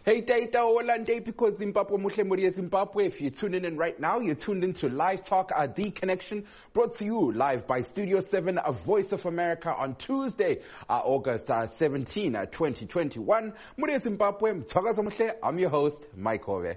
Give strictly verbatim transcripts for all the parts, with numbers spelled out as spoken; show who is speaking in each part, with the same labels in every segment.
Speaker 1: Hey, Taita Olande, because Zimbabwe Muhle Zimbabwe. If you're tuning in right now, you're tuned into Live Talk, uh, The Connection, brought to you live by Studio seven, a Voice of America on Tuesday, uh, August uh, seventeenth, uh, twenty twenty-one. Muhle Zimbabwe, Mthwakaza Muhle. I'm your host, Mike Ove.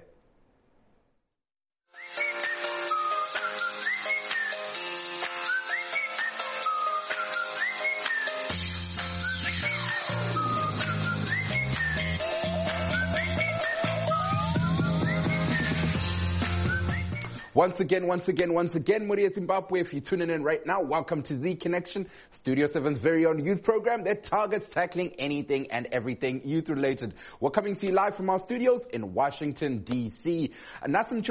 Speaker 1: Once again, once again, once again, Muhle Zimbabwe, if you're tuning in right now, welcome to The Connection, Studio seven's very own youth program that targets tackling anything and everything youth-related. We're coming to you live from our studios in Washington, D C Tonight on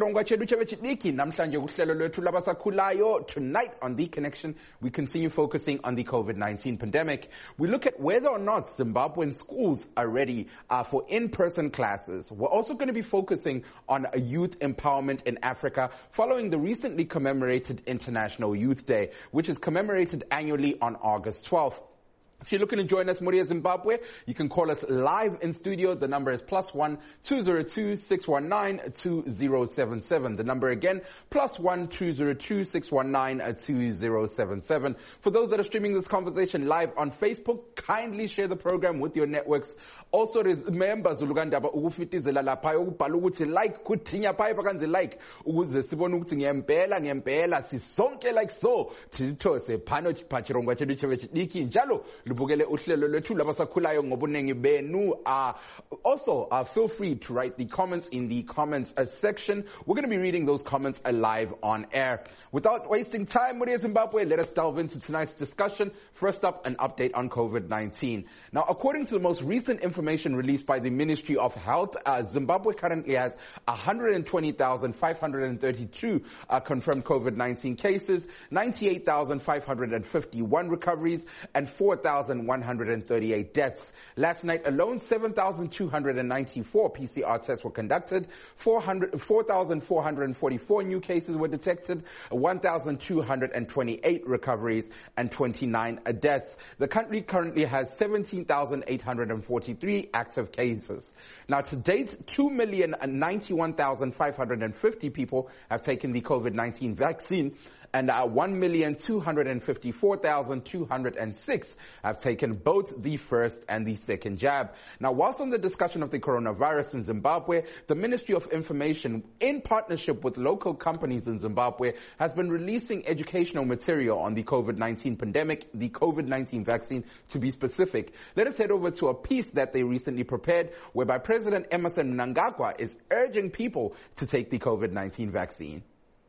Speaker 1: The Connection, we continue focusing on the COVID nineteen pandemic. We look at whether or not Zimbabwean schools are ready uh, for in-person classes. We're also going to be focusing on uh, youth empowerment in Africa, following the recently commemorated International Youth Day, which is commemorated annually on August twelfth. If you're looking to join us, Muhle Zimbabwe, you can call us live in studio. The number is plus one two zero two six one nine two zero seven seven. The number again, plus one two zero two six one nine two zero seven seven. For those that are streaming this conversation live on Facebook, kindly share the program with your networks. Also remember, Zulugandaba ukufitizela lapha ukubhala ukuthi like kuthinya pha bakanze like ukuze sibone ukuthi ngempela ngempela sisonke like so thithose phano chipachirongwa chedu chevechidiki njalo lubukele uhlelo lwethu labasakhulayo ngobunengi benu. Uh, also, uh, feel free to write the comments in the comments uh, section. We're going to be reading those comments uh, live on air. Without wasting time, Muhle Zimbabwe, let us delve into tonight's discussion. First up, an update on COVID nineteen. Now, according to the most recent information released by the Ministry of Health, uh, Zimbabwe currently has one hundred twenty thousand five hundred thirty-two uh, confirmed COVID nineteen cases, ninety-eight thousand five hundred fifty-one recoveries, and four thousand one hundred thirty-eight deaths. Last night alone, seven thousand two hundred ninety-four P C R tests were conducted, four thousand four hundred forty-four new cases were detected, one thousand two hundred twenty-eight recoveries, and twenty-nine deaths. The country currently has seventeen thousand eight hundred forty-three active cases. Now, to date, two million ninety-one thousand five hundred fifty people have taken the COVID nineteen vaccine, and uh, one million two hundred fifty-four thousand two hundred six have taken both the first and the second jab. Now, whilst on the discussion of the coronavirus in Zimbabwe, the Ministry of Information, in partnership with local companies in Zimbabwe, has been releasing educational material on the COVID nineteen pandemic, the COVID nineteen vaccine to be specific. Let us head over to a piece that they recently prepared, whereby President Emmerson Mnangagwa is urging people to take the COVID nineteen vaccine.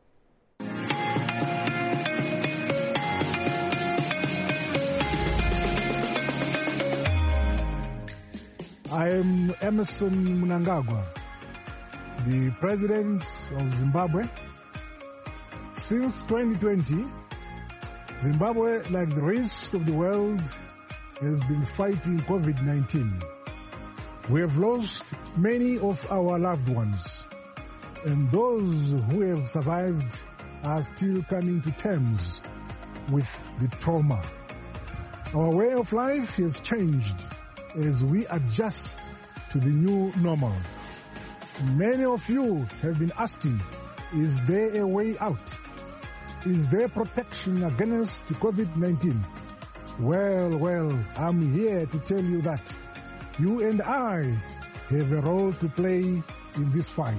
Speaker 2: I am Emmerson Mnangagwa, the President of Zimbabwe. Since twenty twenty, Zimbabwe, like the rest of the world, has been fighting COVID nineteen. We have lost many of our loved ones, and those who have survived are still coming to terms with the trauma. Our way of life has changed as we adjust to the new normal. Many of you have been asking, is there a way out? Is there protection against COVID nineteen? Well, well, I'm here to tell you that you and I have a role to play in this fight.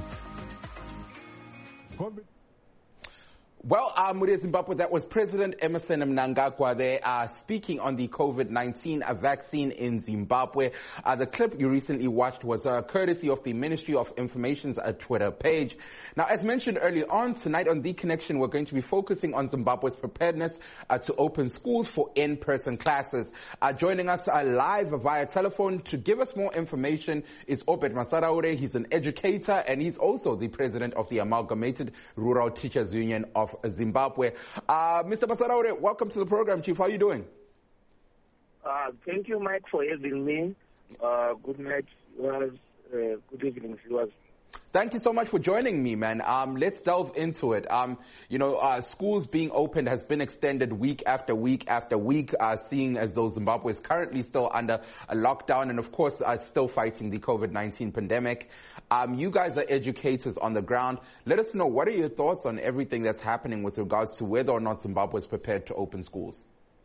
Speaker 2: COVID
Speaker 1: Well, uh, Muhle Zimbabwe, that was President Emmerson Mnangagwa there uh, speaking on the COVID nineteen uh, vaccine in Zimbabwe. Uh, the clip you recently watched was uh, courtesy of the Ministry of Information's uh, Twitter page. Now, as mentioned earlier on, tonight on The Connection, we're going to be focusing on Zimbabwe's preparedness uh, to open schools for in-person classes. Uh, joining us uh, live via telephone to give us more information is Obed Masaraure. He's an educator, and he's also the president of the Amalgamated Rural Teachers Union of Zimbabwe. Uh, Mister Masaraure, welcome to the program, Chief. How are you doing?
Speaker 3: Uh, thank you, Mike, for having me. Uh, good night, viewers. Uh, good evening, viewers.
Speaker 1: Thank you so much for joining me, man. Um, let's delve into it. Um, you know, uh, schools being opened has been extended week after week after week, uh, seeing as though Zimbabwe is currently still under a lockdown and, of course, uh, still fighting the COVID nineteen pandemic. Um, you guys are educators on the ground. Let us know, what are your thoughts on everything that's happening with regards to whether or not Zimbabwe is prepared to open schools?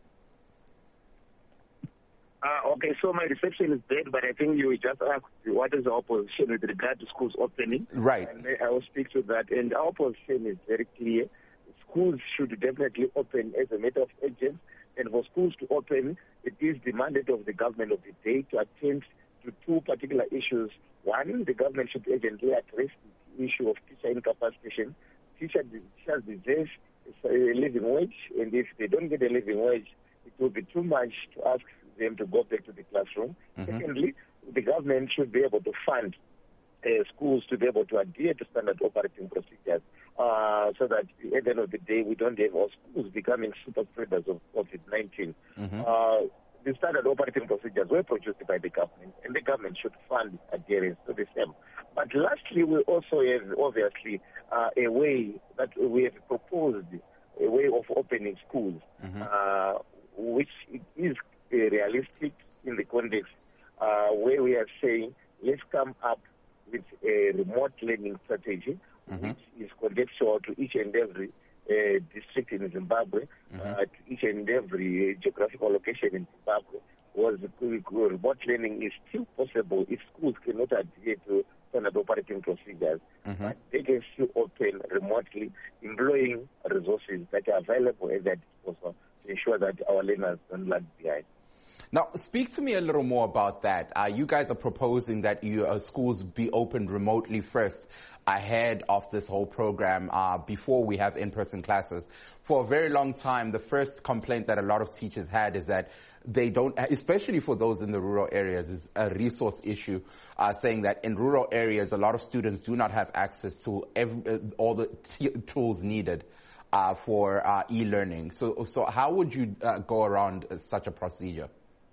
Speaker 3: Uh, okay, so my reception is bad, but I think you just asked what is our position with regard to schools opening.
Speaker 1: Right.
Speaker 3: And I will speak to that. And our position is very clear. Schools should definitely open as a matter of urgency. And for schools to open, it is the mandate of the government of the day to attend to two particular issues. One, the government should urgently address the issue of teacher incapacitation. Teachers, teachers deserve a living wage, and if they don't get a living wage, it will be too much to ask them to go back to the classroom. Mm-hmm. Secondly, the government should be able to fund uh, schools to be able to adhere to standard operating procedures uh, so that at the end of the day, we don't have all schools becoming super spreaders of COVID nineteen. Mm-hmm. Uh, the standard operating procedures were produced by the government, and the government should fund adherence to the same. But lastly, we also have, obviously, uh, a way that we have proposed, a way of opening schools, mm-hmm. uh, which is uh, realistic in the context uh, where we are saying, let's come up with a remote learning strategy, mm-hmm. which is contextual to each and every uh, district in Zimbabwe, mm-hmm. uh, to each and every geographical location in Zimbabwe. Was remote learning is still possible if schools cannot adhere to standard operating procedures, mm-hmm. but they can still open remotely, employing resources that are available at their disposal to ensure that our learners don't lag behind.
Speaker 1: Now, speak to me a little more about that. Uh, you guys are proposing that you, uh, schools be opened remotely first ahead of this whole program uh, before we have in-person classes. For a very long time, the first complaint that a lot of teachers had is that they don't, especially for those in the rural areas, is a resource issue, uh, saying that in rural areas, a lot of students do not have access to every, uh, all the t- tools needed uh, for uh, e-learning. So, so how would you uh, go around uh, such a procedure?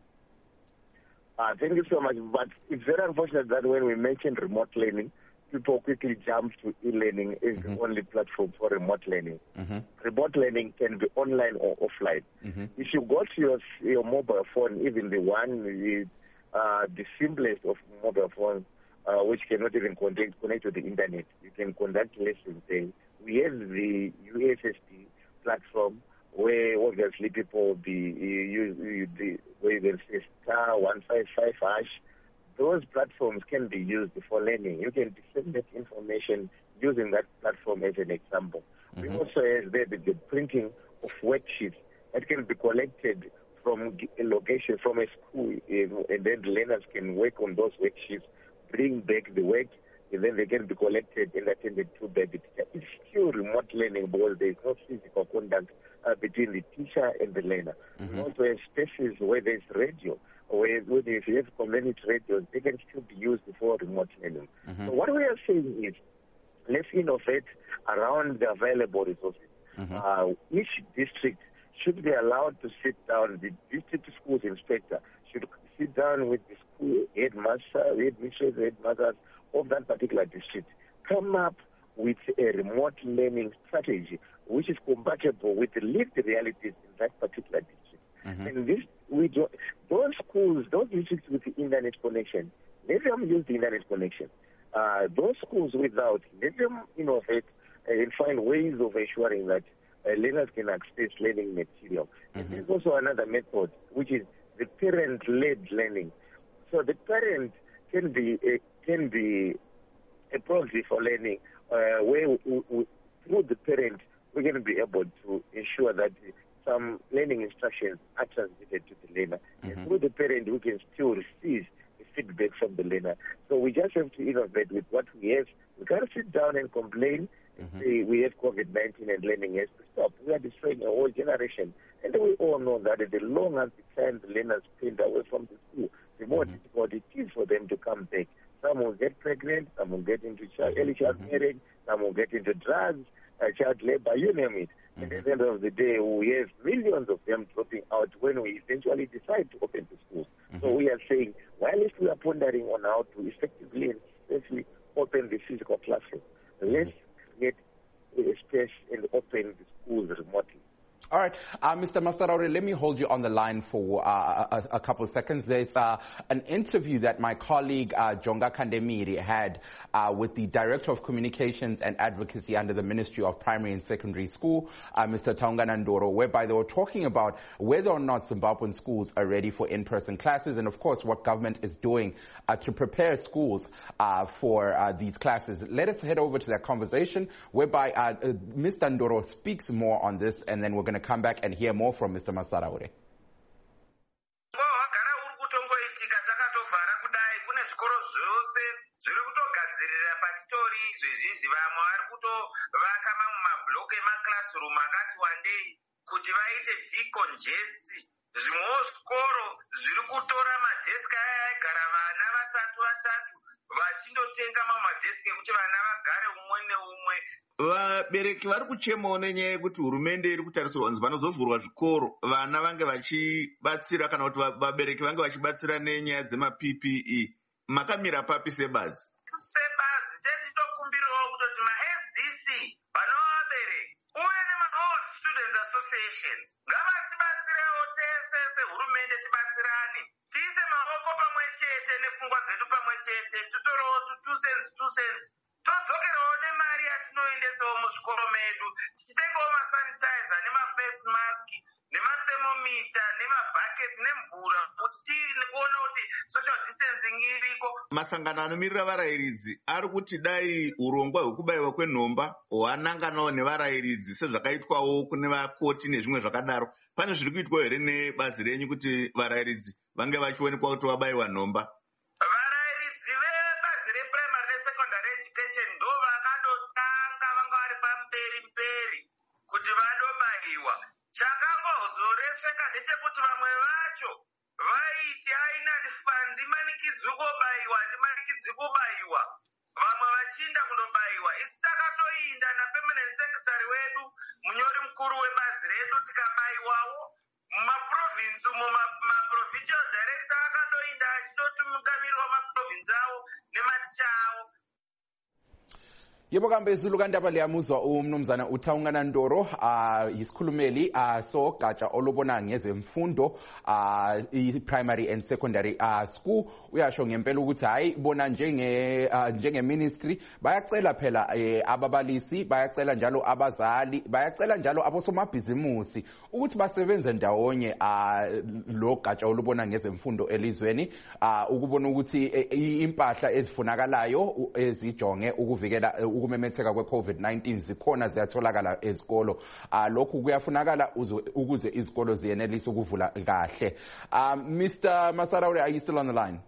Speaker 3: Uh, thank you so much. But it's very unfortunate that when we mentioned remote learning, people quickly jump to e-learning as mm-hmm. the only platform for remote learning. Mm-hmm. Remote learning can be online or offline. Mm-hmm. If you go to your, your mobile phone, even the one with uh, the simplest of mobile phones, uh, which cannot even connect, connect to the internet, you can conduct lessons there. We have the U S S D platform, where obviously people be use the where they say star one five five hash. Those platforms can be used for learning. You can disseminate information using that platform as an example. Mm-hmm. We also have the, the, the printing of worksheets that can be collected from a location, from a school, and then the learners can work on those worksheets, bring back the work, and then they can be collected and attended to by the teacher. It's still remote learning because there is no physical contact uh, between the teacher and the learner. Mm-hmm. We also have spaces where there is radio, where, where if you have community radios, they can still be used for remote learning. Mm-hmm. So what we are saying is, let's innovate around the available resources. Mm-hmm. Uh, each district should be allowed to sit down, the district schools inspector should sit down with the school headmaster, headmistress, headmasters of that particular district, come up with a remote learning strategy which is compatible with the lived realities in that particular district. Mm-hmm. And this, we do, those schools, those districts with the internet connection, let them use the internet connection. Uh, those schools without, let them innovate and find ways of ensuring that uh, learners can access learning material. Mm-hmm. And there's also another method, which is the parent-led learning. So the parent can be a, can be a proxy for learning, uh, where we, we, through the parent, we're going to be able to ensure that some learning instructions are transmitted to the learner. Mm-hmm. And through the parent, we can still receive the feedback from the learner. So we just have to innovate with what we have. We can't sit down and complain and mm-hmm. say we have COVID nineteen and learning has to stop. We are destroying a whole generation. And we all know that the longer the time the learners spend away from the school, the more mm-hmm. difficult it is for them to come back. Some will get pregnant, some will get into child, early child mm-hmm. marriage, some will get into drugs, uh, child labor, you name it. Mm-hmm. And at the end of the day, we have millions of them dropping out when we eventually decide to open the schools. Mm-hmm. So we are saying, while we are pondering on how to effectively and safely open open the physical classroom. Let's create a space and open the schools remotely.
Speaker 1: All right. Uh, Mister Masaraure, let me hold you on the line for uh, a, a couple of seconds. There's uh, an interview that my colleague uh, Jonga Kandemiri had uh, with the Director of Communications and Advocacy under the Ministry of Primary and Secondary School, uh, Mister Taungana Ndoro, whereby they were talking about whether or not Zimbabwean schools are ready for in-person classes and, of course, what government is doing uh, to prepare schools uh, for uh, these classes. Let us head over to that conversation whereby uh, uh, Mister Ndoro speaks more on this, and then we're going to come back and hear more from Mister Masaraure.
Speaker 4: Vabereki vari kuchemawo nenyaya yekuti hurumende iri kutarisirwa kunzi vanozovhurwa zvikoro vana vange vachibatsira kana kuti vabereki vange vachibatsira nenyaya dzema-P P E. Makamira papi sebazi?
Speaker 5: Sebazi tetitokumbirawo kutoti ma-S D C vanovabereki uye nema-Old Students Association ngavatibatsirewo tese sehurumende, tibatsirane tiise maoko pamwe chete nepfungwa dzedu pamwe chete, titorewo two cents two cents todzokerewo nemari yatinoendesawo muzvikoro medu, tichitengewo masanitizer nemaface mask nemathermomita nemabhaketi nemvura kuti kuona kuti social distancing iriko.
Speaker 4: Masangano anomirira varayiridzi ari kuti dai urongwa hwekubayiwa kwenhomba hwananganawo nevarayiridzi sezvakaitwawo kune vakoti nezvimwe zvakadaro. Pane zviri kuitwa here nebazi renyu kuti varayiridzi vange vachionekwa kuti vabayiwa nhomba?
Speaker 5: Varayiridzi vebazi reprimary nesecondary education ndo vakandotanga vanga vari pamberi mberi kuti vandobayiwa. Chakangozoresveka ndechekuti vamwe vacho vaiti aina ndimanikidzwi kubayiwa ndimanikidzwi kubayiwa, vamwe vachiinda kundobayiwa. Isi takatoinda napermanent secretary wedu munyori mukuru webazi redu tikabayiwawo mumaprovinsi mumaprovincial director akandoinda achindoti mutungamiriri wamaprovinsi awo nematicha awo.
Speaker 1: Yebo kambe Zulu kandaba liyamuzwa umnumzana uTaungana Ndoro uh, isikhulumeli uh, so gatsha olubona ngezemfundo uh, i-primary and secondary uh, school. Uyasho ngempela ukuthi hayi bona njenge uh, njenge ministry bayacela phela eh, ababalisi, bayacela njalo abazali, bayacela njalo abosomabhizimusi ukuthi basebenze ndawonye uh, lo gatsha olubona ngezemfundo elizweni uh, ukubona ukuthi eh, impahla ezifunakalayo ezijonge ukuvikela uh, ukumemetheka kwe-COVID nineteen zikhona ziyatholakala ezikolo. Uh, lokhu kuyafunakala ukuze izikolo ziyenelise ukuvula kahle. Um, Mister Masaraure, are you still on the line?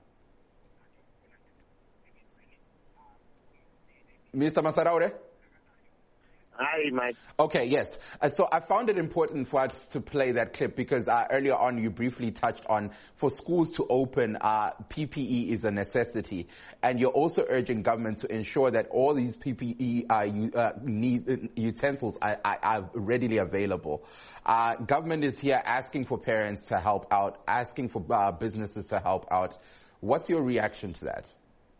Speaker 1: Mister Masaraure?
Speaker 3: Hi, Mike.
Speaker 1: Okay, yes. Uh, so I found it important for us to play that clip because uh, earlier on you briefly touched on for schools to open, uh, P P E is a necessity. And you're also urging government to ensure that all these P P E uh, you, uh, need, utensils are, are, are readily available. Uh, government is here asking for parents to help out, asking for uh, businesses to help out. What's your reaction to that?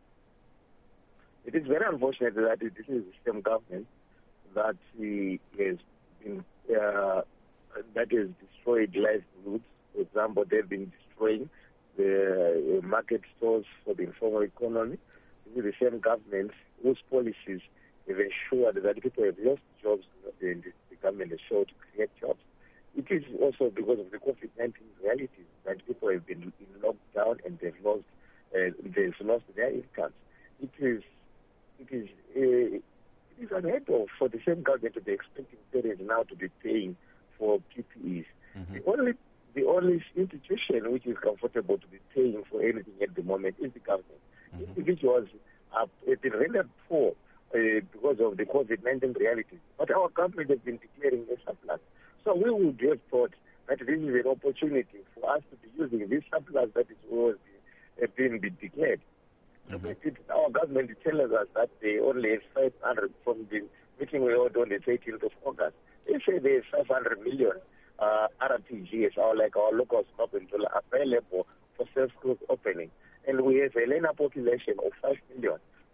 Speaker 3: It is very unfortunate that this is the same government that he has been, uh, that has destroyed livelihoods. For example, they've been destroying the uh, market stores for the informal economy. This is the same government whose policies have ensured that people have lost jobs and the government has sought to create jobs. It is also because of the COVID nineteen realities that people have been in lockdown and they've lost, uh, they've lost their incomes. It is, it is, uh, it is unheard of for the same government to be expecting parents now to be paying for P P Es. Mm-hmm. The only the only institution which is comfortable to be paying for anything at the moment is the government. Mm-hmm. Individuals have been rendered poor uh, because of the COVID nineteen realities. But our government has been declaring a surplus. So we would have thought that this is an opportunity for us to be using this surplus that is always being declared. Mm-hmm. Our government tells us that they only have five hundred from the meeting we held on the eighteenth of August. They say there is five hundred million uh, R T Gs, or like our local scope available for self-growth opening. And we have a learner population of five million.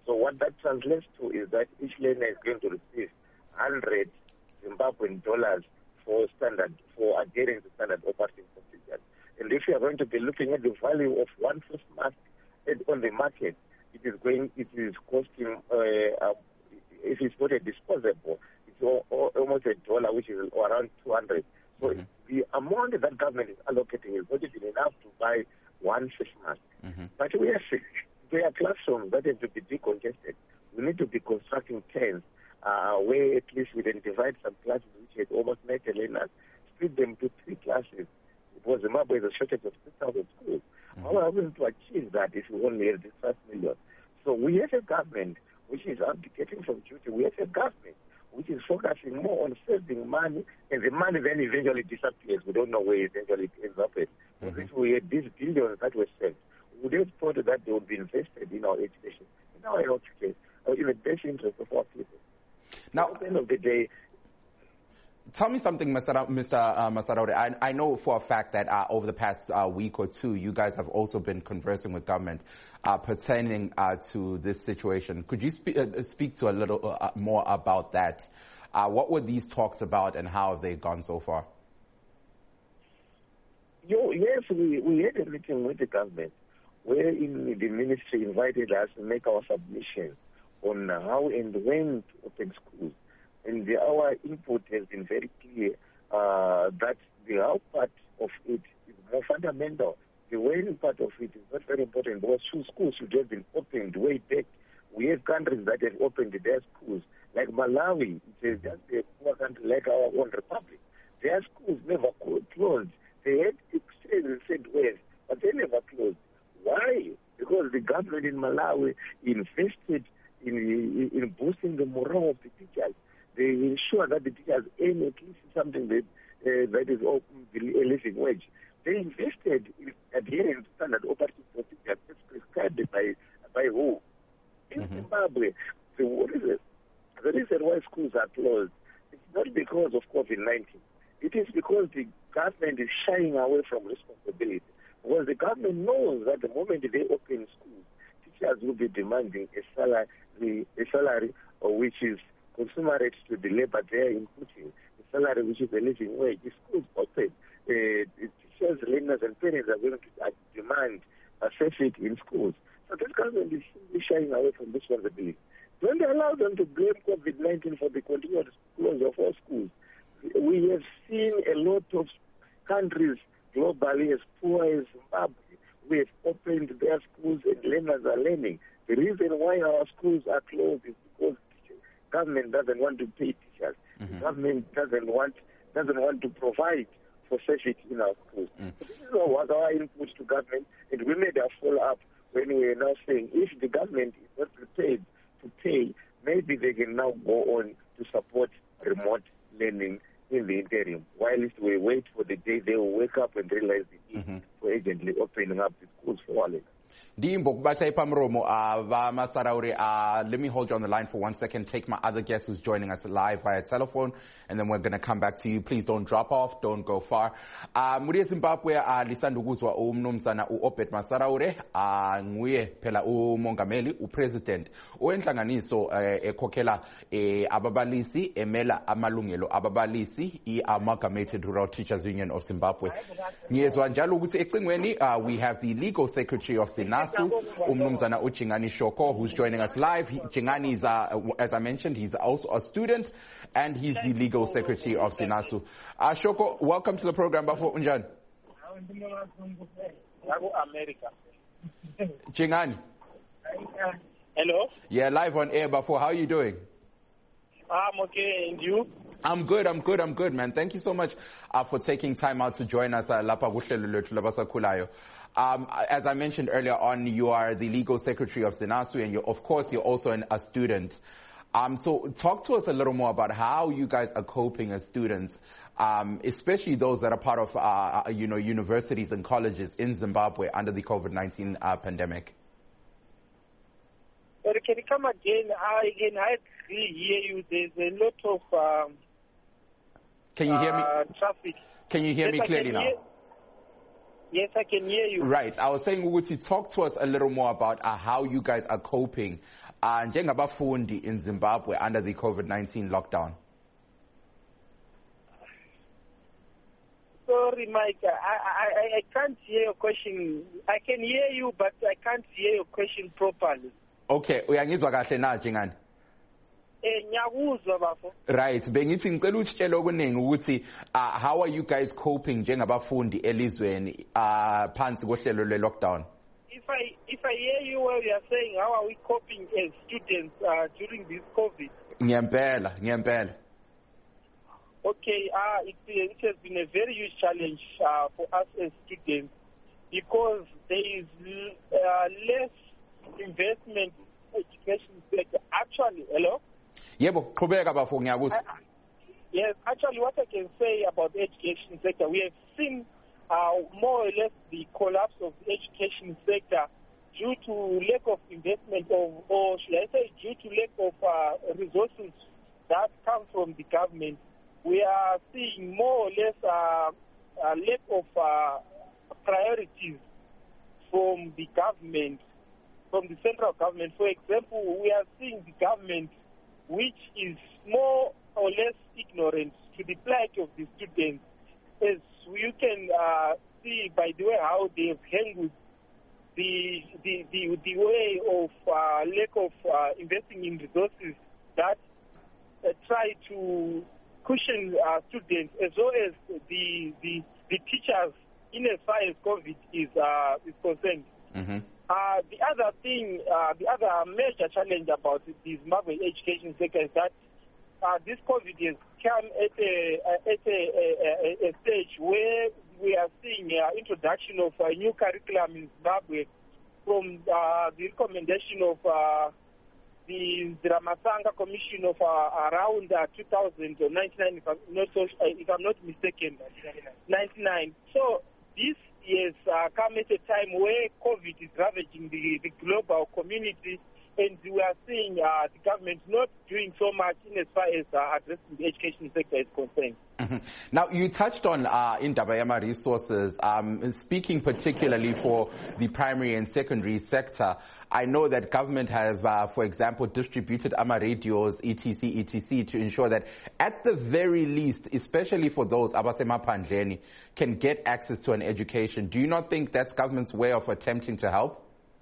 Speaker 3: So what that translates to is that each learner is going to receive one hundred Zimbabwean dollars for standard, for adhering to standard operating procedures. And if you are going to be looking at the value of one face mask on the market, it is going, it is costing, uh, uh, if it's not a disposable, it's all, all, almost a dollar, which is around two hundred. So mm-hmm. the amount that government is allocating is not even enough to buy one face mask. Mm-hmm. But we are there are classrooms that have to be decongested. We need to be constructing tents uh, where at least we can divide some classes which had almost ninety learners, split them to three classes. Because Zimbabwe is a shortage of six thousand schools. Mm-hmm. How are we going to achieve that if we only have this five million? So we have a government which is abdicating from duty. We have a government which is focusing more on saving money, and the money then eventually disappears. We don't know where it eventually ends up at. Mm-hmm. If we had these billions that were saved, we would have thought that they would be invested in our education, in our health care, or in the best interest of our people.
Speaker 1: Now,
Speaker 3: at the end of the day,
Speaker 1: tell me something, Mister Uh, Masaraure. I, I know for a fact that uh, over the past uh, week or two, you guys have also been conversing with government uh, pertaining uh, to this situation. Could you spe- uh, speak to a little uh, more about that? Uh, what were these talks about, and how have they gone so far?
Speaker 3: Yo, yes, we, we had a meeting with the government wherein the ministry invited us to make our submission on how and when to open schools. And the, our input has been very clear uh, that the how part of it is more fundamental. The when part of it is not very important because schools should have been opened way back. We have countries that have opened their schools, like Malawi. It is just a poor country like our own republic. Their schools never closed. They had extreme said ways, but they never closed. Why? Because the government in Malawi invested in, in, in boosting the morale of the teachers. They ensure that the teachers earn at least something that, uh, that is a living wage. They invested in adhering to standard operating procedures as prescribed by, by who? In mm-hmm. Zimbabwe, the reason, the reason why schools are closed is not because of COVID nineteen. It is because the government is shying away from responsibility. Because the government knows that the moment they open schools, teachers will be demanding a salary, a salary which is commensurate to the labor they are inputting, the salary which is a living wage. The schools open, uh, the teachers, learners, and parents are going to uh, demand a safety in schools. So this government is simply shying away from responsibility. Don't allow them to blame COVID nineteen for the continued closure of all schools. We have seen a lot of countries globally as poor as Zimbabwe. We have opened their schools and learners are learning. The reason why our schools are closed is because government doesn't want to pay teachers. Mm-hmm. Government doesn't want doesn't want to provide for safety in our schools. Mm. So this is what our input to government, and we made a follow-up when we are now saying if the government is not prepared to pay, maybe they can now go on to support remote learning in the interim, while we wait for the day they will wake up and realize the need mm-hmm. for urgently opening up the schools for all.
Speaker 1: Uh, let me hold you on the line for one second, take my other guest who's joining us live via telephone, and then we're going to come back to you. Please don't drop off, don't go far. Muri Zimbabwe lisanda ukuzwa umnumzana uObed Masaraure, nguye phela umongameli, upresident owenhlanganiso ekhokhela ababalisi emela amalungelo ababalisi, i-Amalgamated Rural Teachers Union of Zimbabwe. Ngiyezwa njalo ukuthi ecingweni we have the legal secretary of SINASU, umnumzana uJingani Shoko, who's joining us live. Jingani is, uh, as I mentioned, he's also a student, and he's the legal secretary of SINASU. Uh, Shoko, welcome to the program. Bafo Unjan. Jingani.
Speaker 6: Hello.
Speaker 1: Yeah, live on air. Bafo, how are you doing?
Speaker 6: I'm okay, and you?
Speaker 1: I'm good, I'm good, I'm good, man. Thank you so much uh, for taking time out to join us. Uh, Um, as I mentioned earlier on, you are the legal secretary of SINASU, and you're, of course, you're also an, a student. Um, so talk to us a little more about how you guys are coping as students, um, especially those that are part of, uh, you know, universities and colleges in Zimbabwe under the COVID nineteen uh, pandemic.
Speaker 6: But can you come again? I can hardly hear you. There's a lot of um,
Speaker 1: can you hear me?
Speaker 6: Uh, traffic.
Speaker 1: Can you hear
Speaker 6: yes,
Speaker 1: me clearly now?
Speaker 6: Hear- Yes, I can hear you.
Speaker 1: Right. I was saying, Uguti, talk to us a little more about uh, how you guys are coping uh, njengabafundi in Zimbabwe under the COVID nineteen lockdown?
Speaker 6: Sorry, Mike, I, I, I can't hear your question. I can hear you, but I can't hear your question properly.
Speaker 1: Okay, uyangizwa kahle na njengani?
Speaker 6: Eh, ngiyakuzwa bafo.
Speaker 1: Right, bengithi ngicela utshele okuningi ukuthi uh, how are you guys coping njengabafundi elizweni uh, phansi kohlelo le lockdown?
Speaker 6: If I if I hear you well, you are saying how are we coping as students uh, during this COVID?
Speaker 1: Ngiyempela, ngiyempela.
Speaker 6: Okay, uh, it, it has been a very huge challenge uh, for us as students because there is uh, less investment in education sector. Actually, hello?
Speaker 1: Yebo, qhubeka bafo ngiyakuzwa.
Speaker 6: Uh, yes, actually what I can say about the education sector, we have seen uh, more or less the collapse of the education sector due to lack of investment of, or should I say due to lack of uh, resources that come from the government. We are seeing more or less uh, a lack of uh, priorities from the government, from the central government. For example, we are seeing the government which is more or less ignorant to the plight of the students, as you can uh, see by the way how they have handled the, the, the, the way of uh, lack of uh, investing in resources that uh, try to cushion uh, students, as well as the, the, the teachers in as far as COVID is, uh, is concerned.
Speaker 1: Mm-hmm.
Speaker 6: Uh, the other thing, uh, the other major challenge about the Zimbabwe education sector is that uh, this COVID has come at a, at a, a, a stage where we are seeing uh, introduction of a new curriculum in Zimbabwe from uh, the recommendation of uh, the Ramasanga Commission of uh, around uh, two thousand ninety-nine, if I'm not, so, uh, if I'm not mistaken, ninety-nine. So this has uh, come at a time where COVID is ravaging the, the global community, and we are seeing uh, the government not doing so much in as far as uh, addressing the education sector is concerned.
Speaker 1: Mm-hmm. Now, you touched on uh, Indaba Yama resources, um, speaking particularly for the primary and secondary sector. I know that government have, uh, for example, distributed AMA radios, et cetera, et cetera, to ensure that at the very least, especially for those abasemaphandleni, can get access to an education. Do you not think that's government's way of attempting to help?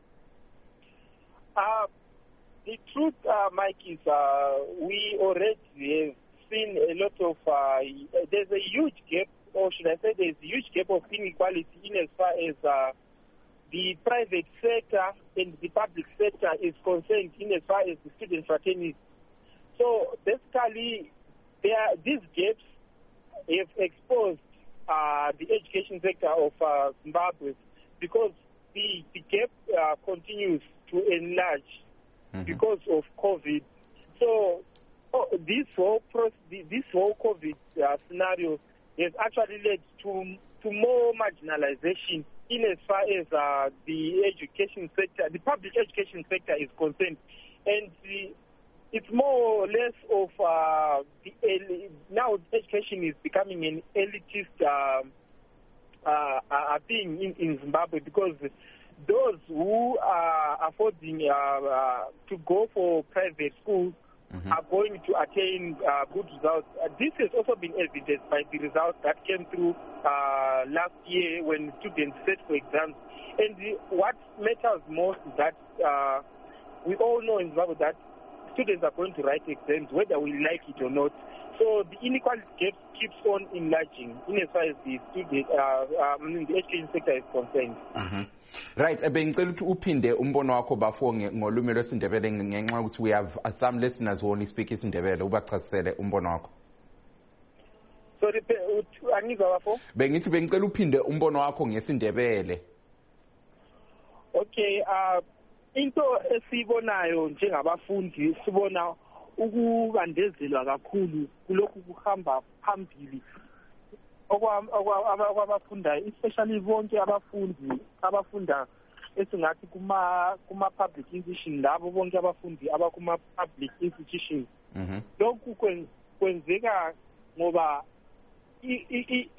Speaker 6: Uh, the truth, uh, Mike, is uh, we already have seen a lot of, uh, there's a huge gap, or should I say there's a huge gap of inequality in as far as uh, the private sector and the public sector is concerned in as far as the student fraternity. So basically, there, these gaps have exposed uh, the education sector of uh, Zimbabwe because the, the gap uh, continues to enlarge mm-hmm. because of COVID. So oh, this whole process, this whole COVID uh, scenario has actually led to to more marginalization in as far as uh, the education sector, the public education sector is concerned, and the, it's more or less of uh, the now education is becoming an elitist uh, uh, uh, thing in, in Zimbabwe because those who are affording uh, uh, to go for private schools mm-hmm. are going to attain uh, good results. Uh, this has also been evidenced by the results that came through uh, last year when students sat for exams. And the, what matters most is that uh, we all know in Zimbabwe that students are going to write exams whether we like it or not. So the inequality gap keeps on enlarging in as far as the student, uh, um, the education sector is concerned.
Speaker 1: Mm-hmm. Right, bengicela ukuthi uphinde umbono wakho bafo ngolumi lwesiNdebele ngenxa ukuthi we have some listeners who only speak isiNdebele ubachasisele umbono wakho.
Speaker 6: Sorry, angizwa bafo?
Speaker 1: Bengithi bengicela uphinde umbono wakho ngesiNdebele.
Speaker 6: Okay, uh into esibonayo njengabafundi sibona ukubandezelwa kakhulu kulokhu kuhamba phambili okwabafundayo, especially bonke abafundi abafunda esingathi kuma kuma public institution labo bonke abafundi abakuma public institutions.
Speaker 1: Mhm.
Speaker 6: Lokhu kwenzeka ngoba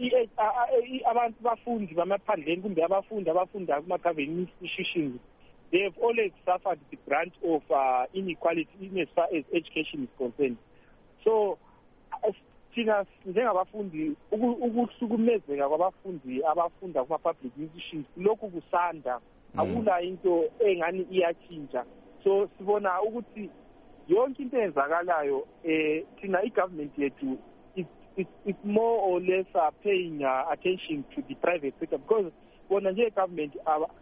Speaker 6: abantu bafundi bamaphandleni kumbe abafundi abafunda kuma government institutions they have always suffered the brunt of uh, inequality in as far as education is concerned. So, thina njengabafundi ukuhlukumezeka kwabafundi abafunda kuma public institutions lokhu kusanda akula into engani iyachinja. So sibona ukuthi yonke into ezakalayo eh thina igovernment yethu is is more or less uh, paying uh, attention to the private sector, because bona nje government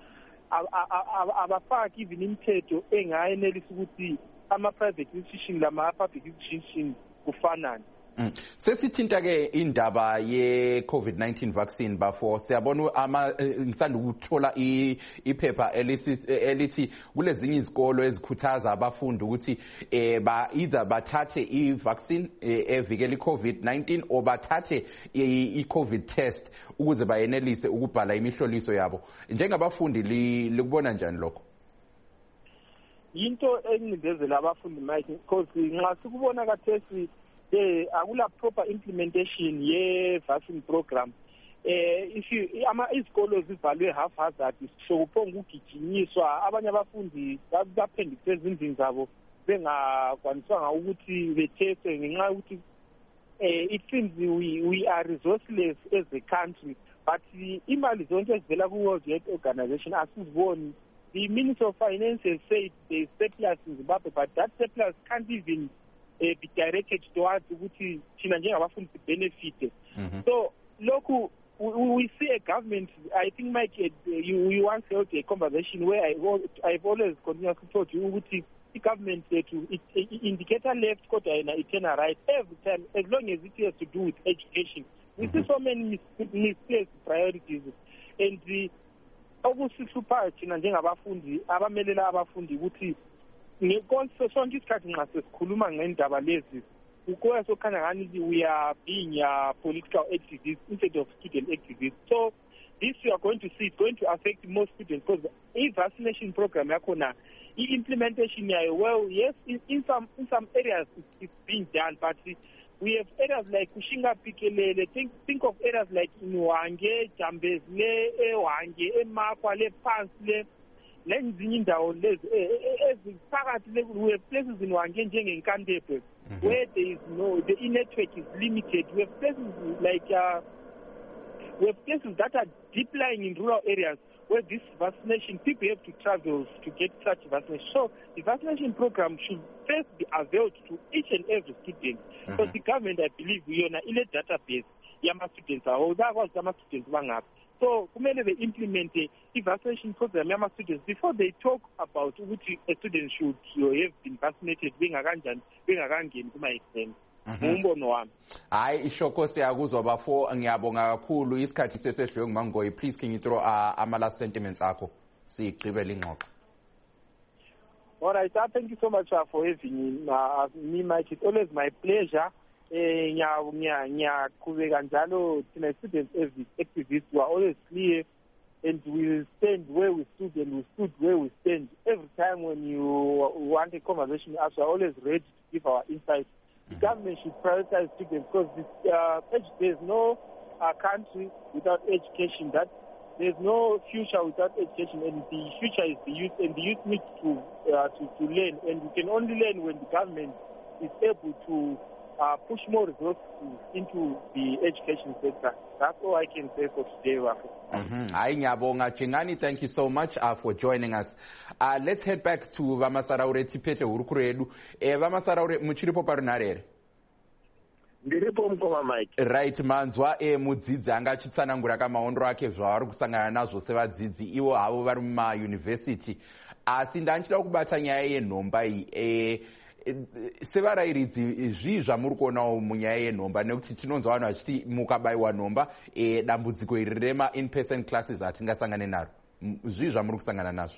Speaker 6: abafaki even imithetho engayenelisa ukuthi ama private institution lama public institution kufanana.
Speaker 1: Mm. Sesithinta ke indaba ye COVID nineteen vaccine bafo siyabona ama ngisanda ukuthola iphepha elithi kulezinye izikolo ezikhuthaza abafundi ukuthi eh ba either bathathe i vaccine evikela i COVID nineteen or bathathe i COVID test ukuze bayenelise ukubhala imihloliso yabo. Njengabafundi likubona njani lokho?
Speaker 6: Into engindezela abafundi Mike, because nxa sikubona kathesi eh akula proper implementation ye vaccine program. Eh if you ama izikolo zivalwe haphazard sokuphonga ugijinyiswa abanye abafundi baphendise ezindlini zabo bengakwanisanga ukuthi beteste ngenxa ukuthi eh it seems we we are resourceless as a country, but imali zonke ezivela ku World Health Organization asiziboni. The Minister of Finance has said there is surplus in Zimbabwe, but that surplus can't even Uh, be directed towards ukuthi thina njengabafundi benefit. So loku we see a government, I think Mike, uh, you, you once held a conversation where I, I've always continuously told you ukuthi the government uh, to it, it indicator left kodwa yena itena right every time as long as it has to do with education. We see so many misplaced priorities, and the okusihluphayo thina njengabafundi abamelela abafundi ukuthi ngekonse sonke isikhathi nxa sesikhuluma ngendaba lezi ukwazi sokhana ngani we are being uh, political activists instead of student activists. So this you are going to see it's going to affect most students, because the vaccination program yakhona i-implementation yayo, well yes in, in some in some areas it's, it's being done, but we have areas like Kushinga Pikelele, think think of areas like Inwange, Jambezle, Ewange, Emakwa, Le Pansle, lenzinye indawo lezi eziphakathi we have places in Wange njengeNkandepe where there is no, the network is limited. We have places like uh, we have places that are deep lying in rural areas where this vaccination people have to travel to get such vaccination. So the vaccination program should first be availed to each and every student, because mm-hmm. the government, I believe, we are in a database yama students are that was yama students bangaphi. So kumele they implement the vaccination program yama students before they talk about which a student should have been vaccinated bengakanjani bengakangeni kuma exam. Umbono wami.
Speaker 1: Hayi ishoko siyakuzwa bafo, ngiyabonga kakhulu isikhathi sesedlwe nguMangoyi. Please can you throw uh, ama last sentiments akho sigqibele ingxoxo.
Speaker 6: All right, thank you so much uh, for having uh, me, Mike. It's always my pleasure. Eh nya nya kubeka njalo thina students as activists we are always clear, and we will stand where we stood and we stood where we stand. Every time when you want a conversation, us we are always ready to give our insights. The government should prioritize students, because this, uh, there's no uh, country without education. That there's no future without education, and the future is the youth, and the youth needs to uh, to to learn, and we can only learn when the government is able to uh, push more resources into the education sector. That's all I can say for today, Rafa.
Speaker 1: Hayi ngiyabonga Jingani, thank you so much uh, for joining us. Uh, let's head back to Vamasaraure Tipete Urukuredu. Eh Vamasaraure muchiripo parunarere.
Speaker 3: Ndiripo mkoma Mike.
Speaker 1: Right, manzwa e mudzidzi anga achitsanangura kamaondro ake zvavari kusangana nazvo sevadzidzi ivo havo vari muma university. Asi ndanchida kubata nyaya yenhomba iyi. Eh sevarairidzi zvii zvamuri kuonawo munyaya yenhomba, nekuti tinonzwa vanhu vachiti mukabayiwa nhomba e, dambudziko iri rema in person classes hatingasangane naro. Zvii zvamuri kusangana nazvo?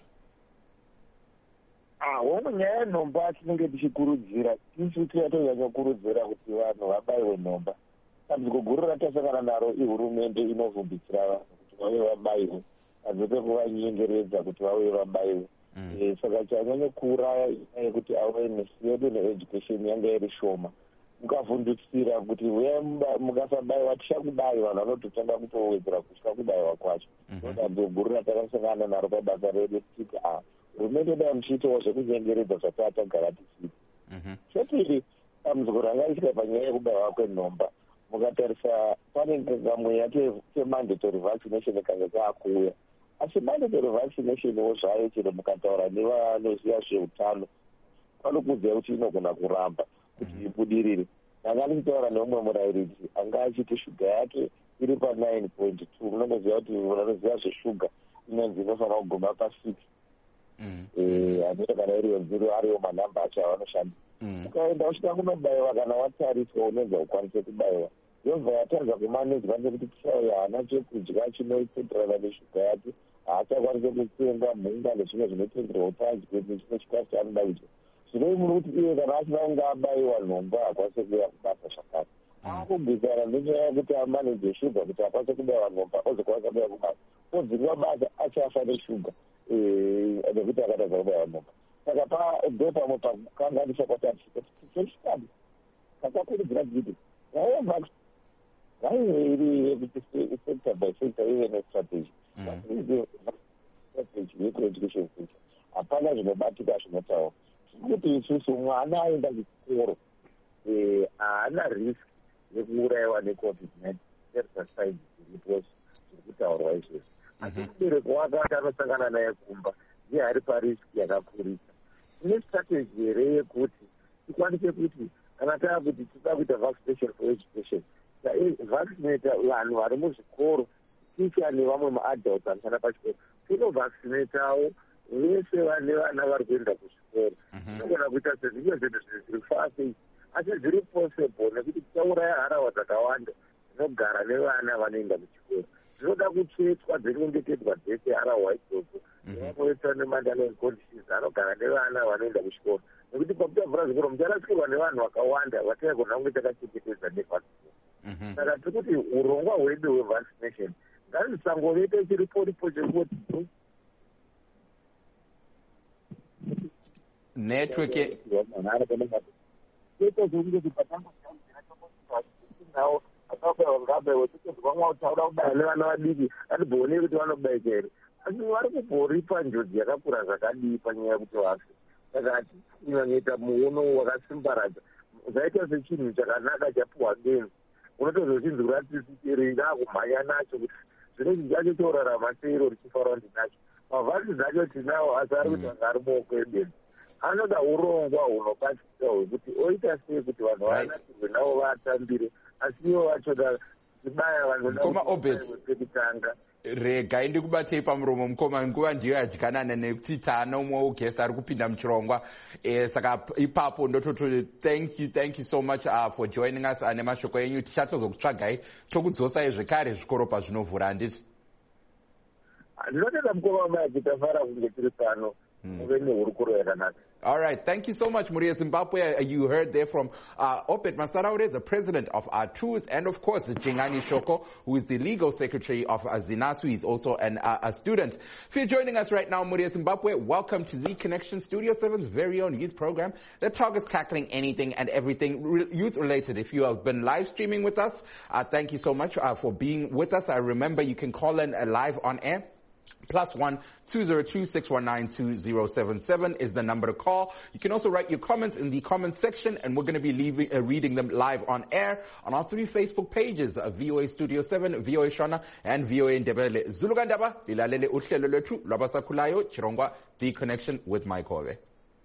Speaker 3: Ah, wona nyaya yenhomba tinenge tichikurudzira, tisu tinotonyatsokurudzira kuti vanhu vabayiwe nhomba. Dambudziko guru ratasangana naro ihurumende inovhundutsira vanhu kuti vauye vabayiwe, panze pekuvanyengeredza kuti vauye vabayiwe. Mm. Saka chanyanya kuuraya yekuti awareness yedu needucation yanga iri shoma. Mukavhundutsira kuti mukasabayiwa tichakubayiwa, vanhu vanototanga kutowedzera kutya kubayiwa kwacho. Dambudziko guru ratakasangana naro pabasa redu, kuti ah hurumende dai muchiitawo zvekunyengeredza zvati atagara tisiti. Chepiri, dambudziko rangaiswa panyaya yekubayiwa kwenhomba, mukatarisa pane kamweya kemandatory vaccination kanga kaakuuya, asi mandatory vaccination wo zvayo chero mukataura nevanoziva zveutano vanokudza kuti inogona kuramba kuti ibudirire. Ndanga ndichitaura neumwe murayiridzi anga achiti shuga yake iri pa-nine point two, munoziva kuti vanoziva zveshuga inonzi inofanira kuguma pa-six. Anoita kana iriyo nziro ariyo manhamba acho avanoshandisa. Ukaenda uchida kunobayiwa kana watariswa unonzi ukwanise kubayiwa, yobva yataridza kumanejwa nekuti tisauya haana chekudya chinotenderana neshuga yake, haachakwanise kutenga mhunga nezvimwe zvinotenderwa utanzi nechimwe chikafu chaanoda kudya. Zvino muri kuti iye kana asina kunge abayiwa nhomba hakwanise kuuya kubasa zvakare. Akugwisana nenyaya yekuti amaneje shuga kuti akwanise kubayiwa nhomba ozokwanisa kuuya kubasa, odzingwa basa achafa neshuga nekuti akatadza kubayiwa nhomba. Saka padzo pamwe pakukanganisa kwatarisika tichechitadi kakakurudzira kuti raiva raive iri sector by sector ive nestrategy strategy yecoeducation sector. Hapana zvinobatika zvinotaura kuti isusu mwana aenda kuchikoro haana risk yekuurayiwa necovid nineteen sersasaidi ziripo zviri kutaurwa izvozvo. Asi mubereki wake ati anosangana naye kumba ndiye ari pariski yakakurisa. Tine strategy here yekuti tikwanise kuti kana taa kuti tida kuita vaccination for education, vaccinata vanhu vari muzvikoro, ticha nevamwe maadults anoshanda pachikoro, tinovaccinatawo vese vane vana vari kuenda kuzvikoro. Tinogona kuita sezvimwe zvinhu zviri fast asi zviri possible nekuti tichauraya harawa dzakawanda dzinogara nevana vanoenda kuchikoro. Zvinoda kutsvetswa dzinongetedzwa dzese harawa idzodzo nevamwe nemandanol conditions anogara nevana vanoenda kuchikoro, nekuti pakutavhura zvikoro mucharasikirwa nevanhu vakawanda vataigona kunge takachengetedza nevaccination. Saka tiri kuti urongwa hwedu hwevaccination ngazvisangovete chiriporipo chekuti
Speaker 1: network
Speaker 3: nevana vadiki hatibvionei kuti vanobayika here, asi vari kumboripa njodzi yakakura zvakadii panyaya yekuti vafe. Saka tinyanyoita muono wakasimbaradza zvaita sechinhu chakanaka chapuhwa benzi, unotozochinzura tisiri raakumhanya nacho kuti zvinhu zvacho torarama seiro richifanira kuti nacho mavhasi dzacho tinawo, asi ari kuti vanga ari muoko ebenzi. Anoda urongwa hunobatsira hwekuti oita sei kuti vanhu vanatirwe navo vatambire, asi ivo vachoda kubaya vanhu pekutanga.
Speaker 1: Regai ndikubatei pamuromo mukoma, nguva ndiyo yadyanana nekuti taana umwe wogest ari kupinda muchirongwa. Eh, saka ipapo ndototi thank you thank you so much uh, for joining us. Ane mashoko enyu tichatozokutsvagai tokudzosai zvekare zvikoro pazvinovhura handiti?
Speaker 3: Ndinotenda mukoma wamayakitafara kunge tiri pano muve nehurukuro yakanaka.
Speaker 1: All right. Thank you so much, Muria Zimbabwe. You heard there from uh, Obed Masaraure, the president of R T U S, and of course, Jingani Shoko, who is the legal secretary of uh, ZINASU. He's also an, uh, a student. If you're joining us right now, Muria Zimbabwe, welcome to the Connection Studio seven's very own youth program that targets tackling anything and everything re- youth-related. If you have been live streaming with us, uh, thank you so much uh, for being with us. I remember you can call in uh, live on air. Plus one two zero two six one nine two zero seven seven is the number to call. You can also write your comments in the comments section, and we're going to be leaving, uh, reading them live on air on our three Facebook pages: uh, V O A Studio seven, V O A Shona, and V O A Ndebele. Zulugandaba lilalele uhlelo lwethu lwabasakhulayo chirongwa The Connection with Mike Hove.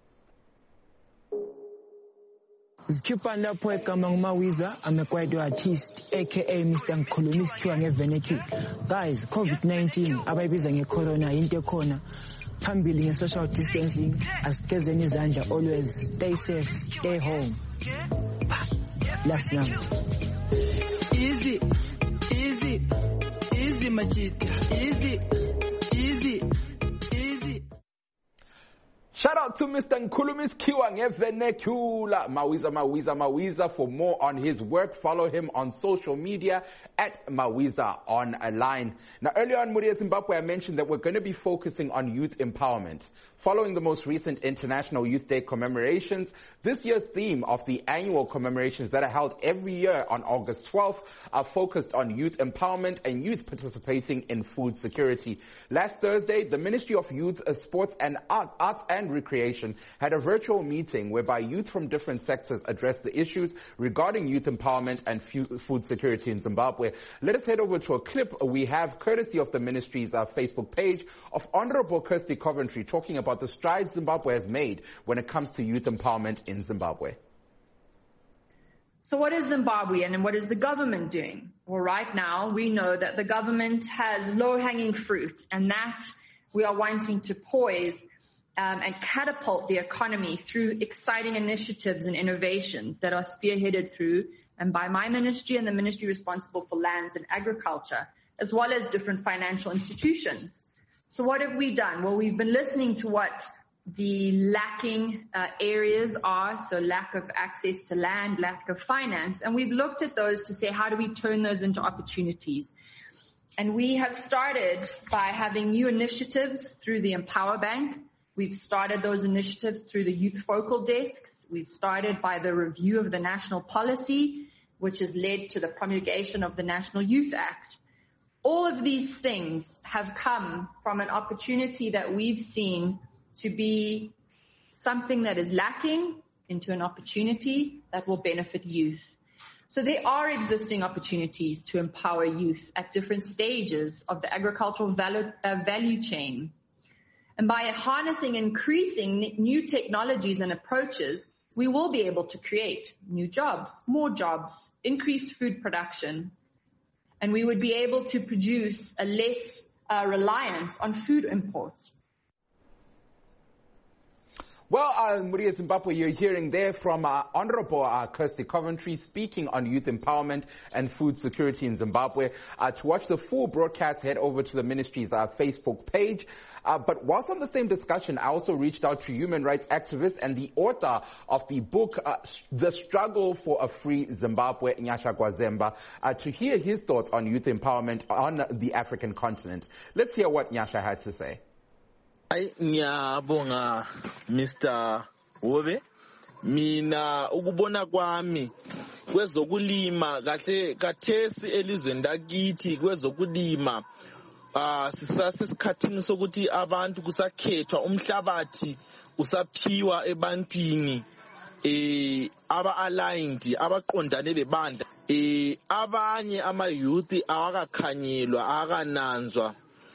Speaker 7: Zikhipha lapho egama nguMawiza, I'm a choir artist aka Mister Ngikhuluma isithiwa ngevenecule. Guys, COVID nineteen abayibiza ngecorona into ekhona. Phambili nge-social distancing, asigezeni izandla, always stay safe, stay home. Last now.
Speaker 8: Easy, easy, easy machita, easy, easy, easy.
Speaker 1: Shout out to Mister Nkulumiskiwa Ngevenekula, Mawiza, Mawiza, Mawiza. For more on his work, follow him on social media at Mawiza Online. Now, earlier on, Muria Zimbabwe, I mentioned that we're going to be focusing on youth empowerment. Following the most recent International Youth Day commemorations, this year's theme of the annual commemorations that are held every year on August twelfth are focused on youth empowerment and youth participating in food security. Last Thursday, the Ministry of Youth, Sports and Art, Arts and Recreation had a virtual meeting whereby youth from different sectors addressed the issues regarding youth empowerment and food security in Zimbabwe. Let us head over to a clip we have courtesy of the ministry's uh, Facebook page of Honorable Kirsty Coventry talking about the strides Zimbabwe has made when it comes to youth empowerment in Zimbabwe.
Speaker 9: So what is Zimbabwe and what is the government doing? Well, right now we know that the government has low-hanging fruit, and that we are wanting to poise um, and catapult the economy through exciting initiatives and innovations that are spearheaded through and by my ministry and the ministry responsible for lands and agriculture, as well as different financial institutions. So what have we done? Well, we've been listening to what the lacking uh, areas are, so lack of access to land, lack of finance, and we've looked at those to say, how do we turn those into opportunities? And we have started by having new initiatives through the Empower Bank. We've started those initiatives through the youth focal desks. We've started by the review of the national policy, which has led to the promulgation of the National Youth Act. All of these things have come from an opportunity that we've seen to be something that is lacking into an opportunity that will benefit youth. So there are existing opportunities to empower youth at different stages of the agricultural value, uh, value chain. And by harnessing increasing new technologies and approaches, we will be able to create new jobs, more jobs, increased food production, and we would be able to produce a less uh, reliance on food imports.
Speaker 1: Well, uh, Muria Zimbabwe, you're hearing there from uh, Honorable uh, Kirsty Coventry speaking on youth empowerment and food security in Zimbabwe. Uh, to watch the full broadcast, head over to the ministry's uh, Facebook page. Uh, but whilst on the same discussion, I also reached out to human rights activists and the author of the book, uh, The Struggle for a Free Zimbabwe, Nyasha Gwazemba, uh, to hear his thoughts on youth empowerment on the African continent. Let's hear what Nyasha had to say.
Speaker 10: Ay, ngiyabonga Mister Hobe. Mina ukubona kwami kwezokulima kahle kathesi elizweni lakithi kwezokulima ah sisasesikhathini sokuthi abantu kusakhethwa umhlabathi usaphiwa ebantwini eh aba aligned abaqondane lebandla eh abanye ama youth awakakhanyelwa akananzwa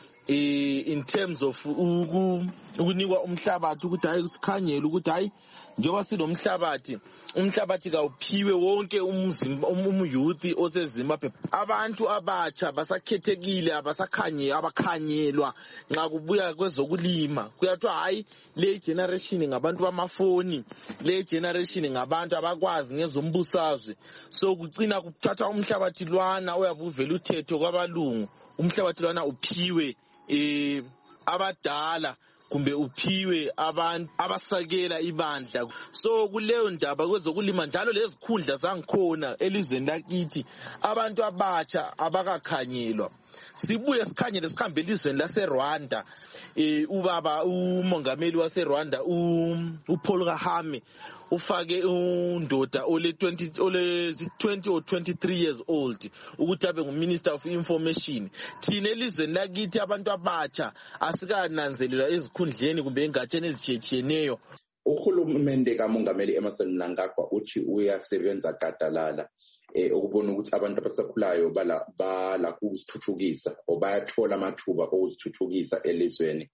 Speaker 10: in terms of ukunikwa umhlabathi ukuthi hayi kusikhanyele ukuthi hayi njengoba silomhlabathi umhlabathi kawuphiwe wonke umzimba umyouth oseZimbabwe. Abantu abatsha basakhethekile abasakhanye abakhanyelwa nxa kubuya kwezokulima kuyathiwa hayi le generation ngabantu bamafoni, le generation ngabantu abakwazi ngezombusazwe, so kucina kuthatha umhlabathi lwana oyabuvela uthetho kwabalungu, umhlabathi lwana uphiwe eh abadala kumbe uphiwe abantu abasakela ibandla. So kuleyo ndaba kwezokulima njalo lezikhundla zangikhona elizweni lakithi abantu abatsha abakakhanyelwa. Sibuye sikhanyele sikhambe elizweni laseRwanda. Eh ubaba umongameli waseRwanda uPaul Kagame ufake undoda ole twenty ole twenty or twenty-three years old ukuthi abe nguminister of information. Thina elizweni lakithi abantu abatsha asikananzelelwa ezikhundleni kumbe engatsheni ezitshiyeneyo.
Speaker 11: Uhulumende kamongameli Emmerson Mnangagwa uthi uyasebenza gadalala eh ukubona ukuthi abantu abasakhulayo bala bala kuzithuthukisa obayathola amathuba okuzithuthukisa elizweni.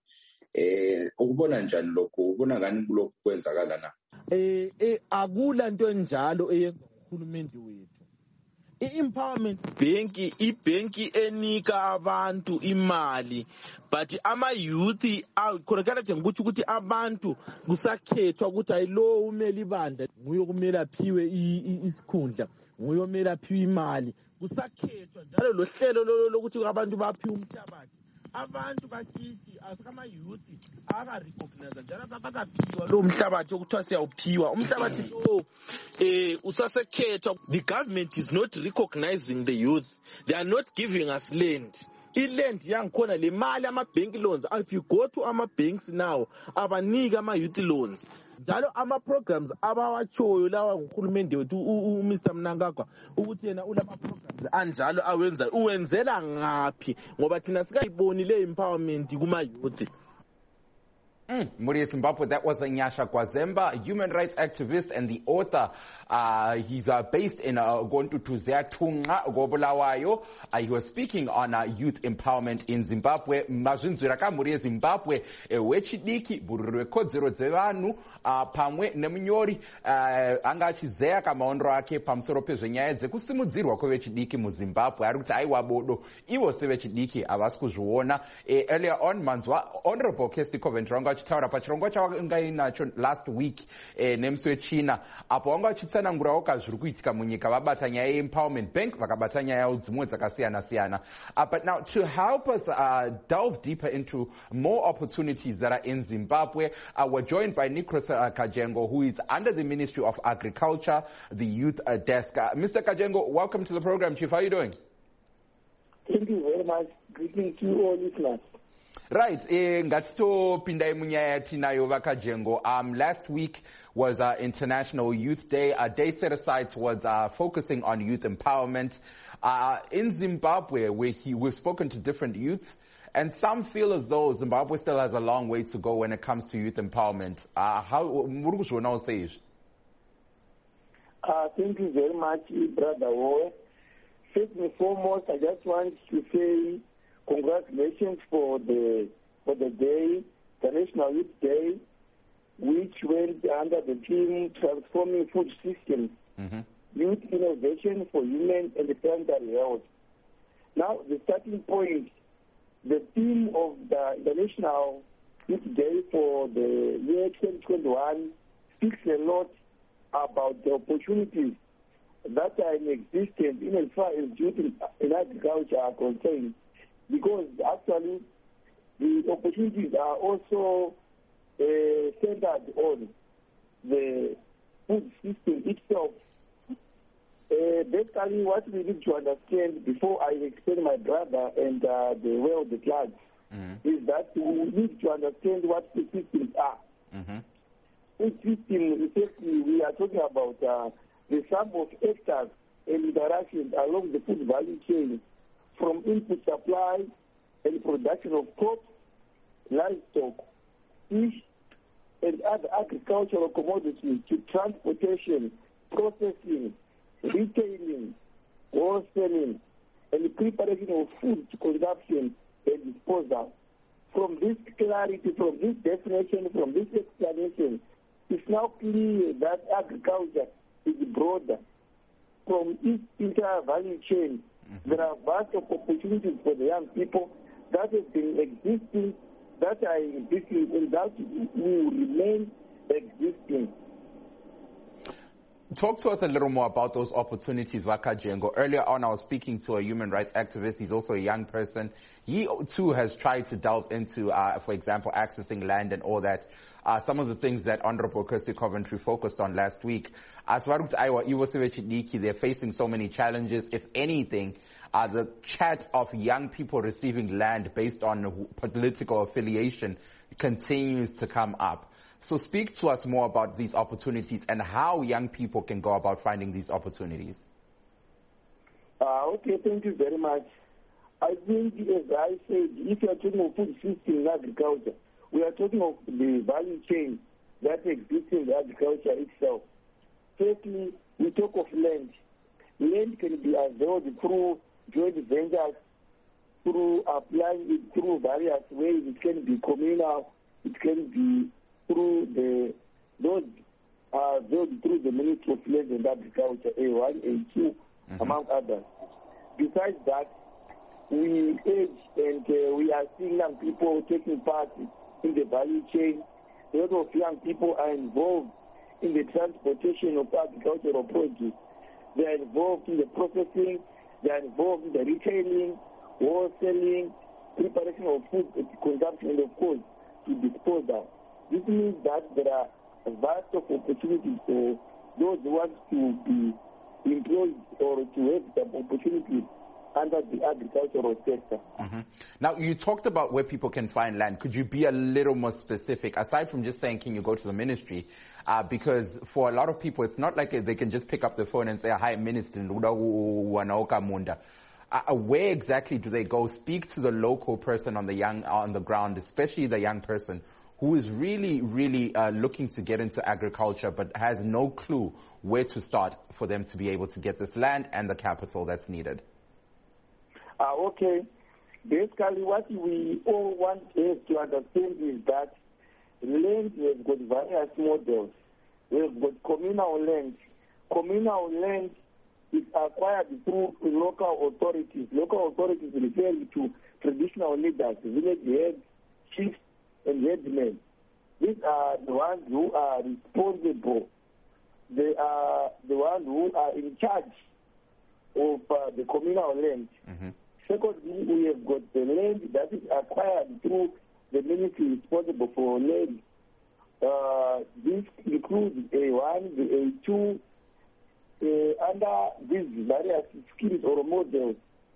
Speaker 11: Eh ukubona njani lokho, ubona ngani lokho kwenzakala na?
Speaker 10: Eh eh akula nto enjalo eyenza uhulumende wethu. I-empowerment bank ibanki enika abantu imali, but ama youth akhonakala nje ukuthi ukuthi abantu kusakhethwa ukuthi ayilo umeli ibandla nguye kumela aphiwe isikhundla, nguye omela aphiwe imali, kusakhethwa njalo lo hlelo lokuthi abantu baphiwe umhlabathi abantu bakithi asikama-youth akarecognize njalo abakaphiwa lowo mhlabathi okuthiwa siyawuphiwa umhlabathi lowo um usasekhethwa. The government is not recognizing the youth. They are not giving us land. I-land yangikhona le mali ama-bank loans, if you go to ama-banks now abaniki ama-youth loans, njalo ama-programs abawatshoyo lawa nguhulumende wethu uMr Mnangagwa ukuthi yena ulama-programs anjalo awenza uwenzela ngaphi ngoba thina sikayiboni le empowerment kuma-youth.
Speaker 1: Mm. Muri Zimbabwe, that was Nyasha Kwazemba, human rights activist and the author. Uh, he's uh, based in uh, Gontutuze Tunga Gobulawayo. Uh, he was speaking on uh, youth empowerment in Zimbabwe. Mazunzuraka muri Zimbabwe wechidiki bururekodzero dzevanu pamwe nemunyori anga achizeya kamaondro ake pamusoro pezvenyaya dzekusimudzirwa kwevechidiki muZimbabwe. Ari kuti aiwa bodo ivo sevechidiki havasi kuzviona. Earlier on manzwa Honorable Kesti Coventry wanga achitaura pachirongwa chawanga inacho last week eh, nemusi wechina apo wanga achitsanangurawo zviri kuitika munyika vabata nyaya yeempowerment bank vakabata nyaya dzimwe dzakasiyana siyana. Uh, but now to help us uh, delve deeper into more opportunities that are in Zimbabwe, uh, we're joined by Nicholas uh, Kajengo, who is under the Ministry of Agriculture, the youth uh, desk. Uh, Mister Kajengo, welcome to the program, Chief. How are you doing?
Speaker 12: Thank you very much. Greetings to all listeners.
Speaker 1: Right, eh, ngatitopinda munyaya yatinayo vakajengo. Um, last week was uh, International Youth Day. A day set aside was uh, focusing on youth empowerment. Uh, in Zimbabwe, where he, we've spoken to different youth, and some feel as though Zimbabwe still has a long way to go when it comes to youth empowerment. Uh, how,
Speaker 12: uh, thank you very much, Brother Woe. First and foremost, I just want to say congratulations for the for the day, the National Youth Day, which went under the theme Transforming Food Systems, mm-hmm. Youth Innovation for Human and Planetary Health. Now, the starting point, the theme of the International Youth Day for the year twenty twenty-one speaks a lot about the opportunities that are in existence in as far as youth in, in agriculture are concerned. Because actually the opportunities are also uh, centered on the food system itself. Uh, basically, what we need to understand before I explain my brother and uh, the world at large mm-hmm. is that we need to understand what food systems are. Mm-hmm. Food system, essentially, we are talking about uh, the sum of hectares and interactions along the food value chain, from input supply and production of crops, livestock, fish, and other agricultural commodities to transportation, processing, retailing, wholesaling, and preparation of food to consumption and disposal. From this clarity, from this definition, from this explanation, it's now clear that agriculture is broader. From its entire value chain, mm-hmm. there are vast opportunities for the young people that have been existing, that are existing, and that will remain existing.
Speaker 1: Talk to us a little more about those opportunities, Vakajengo. Earlier on, I was speaking to a human rights activist. He's also a young person. He, too, has tried to delve into, uh, for example, accessing land and all that. Uh, some of the things that Honorable Kesti Coventry focused on last week. As Varukta Aiwa, Iwosevechidiki, they're facing so many challenges. If anything, uh, the chat of young people receiving land based on political affiliation continues to come up. So speak to us more about these opportunities and how young people can go about finding these opportunities.
Speaker 12: Uh, okay, thank you very much. I think, as I said, if you are talking of food system in agriculture, we are talking of the value chain that exists in the agriculture itself. Firstly, we talk of land. Land can be availed through joint ventures, through applying it through various ways. It can be communal, it can be through the those uh, those through the Ministry of Land and Agriculture, A one, A two, mm-hmm. among others. Besides that, we urge and uh, we are seeing young people taking part in the value chain. A lot of young people are involved in the transportation of agricultural produce. They are involved in the processing. They are involved in the retailing, wholesaling, preparation of food consumption, and of course, to disposal. This means that there are vast of opportunities for those who want to be employed or to have some opportunities under the agricultural sector.
Speaker 1: Mm-hmm. Now, you talked about where people can find land. Could you be a little more specific, aside from just saying, can you go to the ministry? Uh, because for a lot of people, it's not like they can just pick up the phone and say, hi, Minister, uh, where exactly do they go? Speak to the local person on the young on the ground, especially the young person who is really, really uh, looking to get into agriculture but has no clue where to start for them to be able to get this land and the capital that's needed.
Speaker 12: Uh, okay. Basically, what we all want us to understand is that land, we have got various models. We have got communal land. Communal land is acquired through local authorities. Local authorities referring to traditional leaders, village heads, chiefs, and headmen. These are the ones who are responsible. They are the ones who are in charge of uh, the communal land. Mm-hmm. Secondly, we have got the land that is acquired through the ministry responsible for land. Uh, this includes A one, the A two. Uh, under these various schemes or models,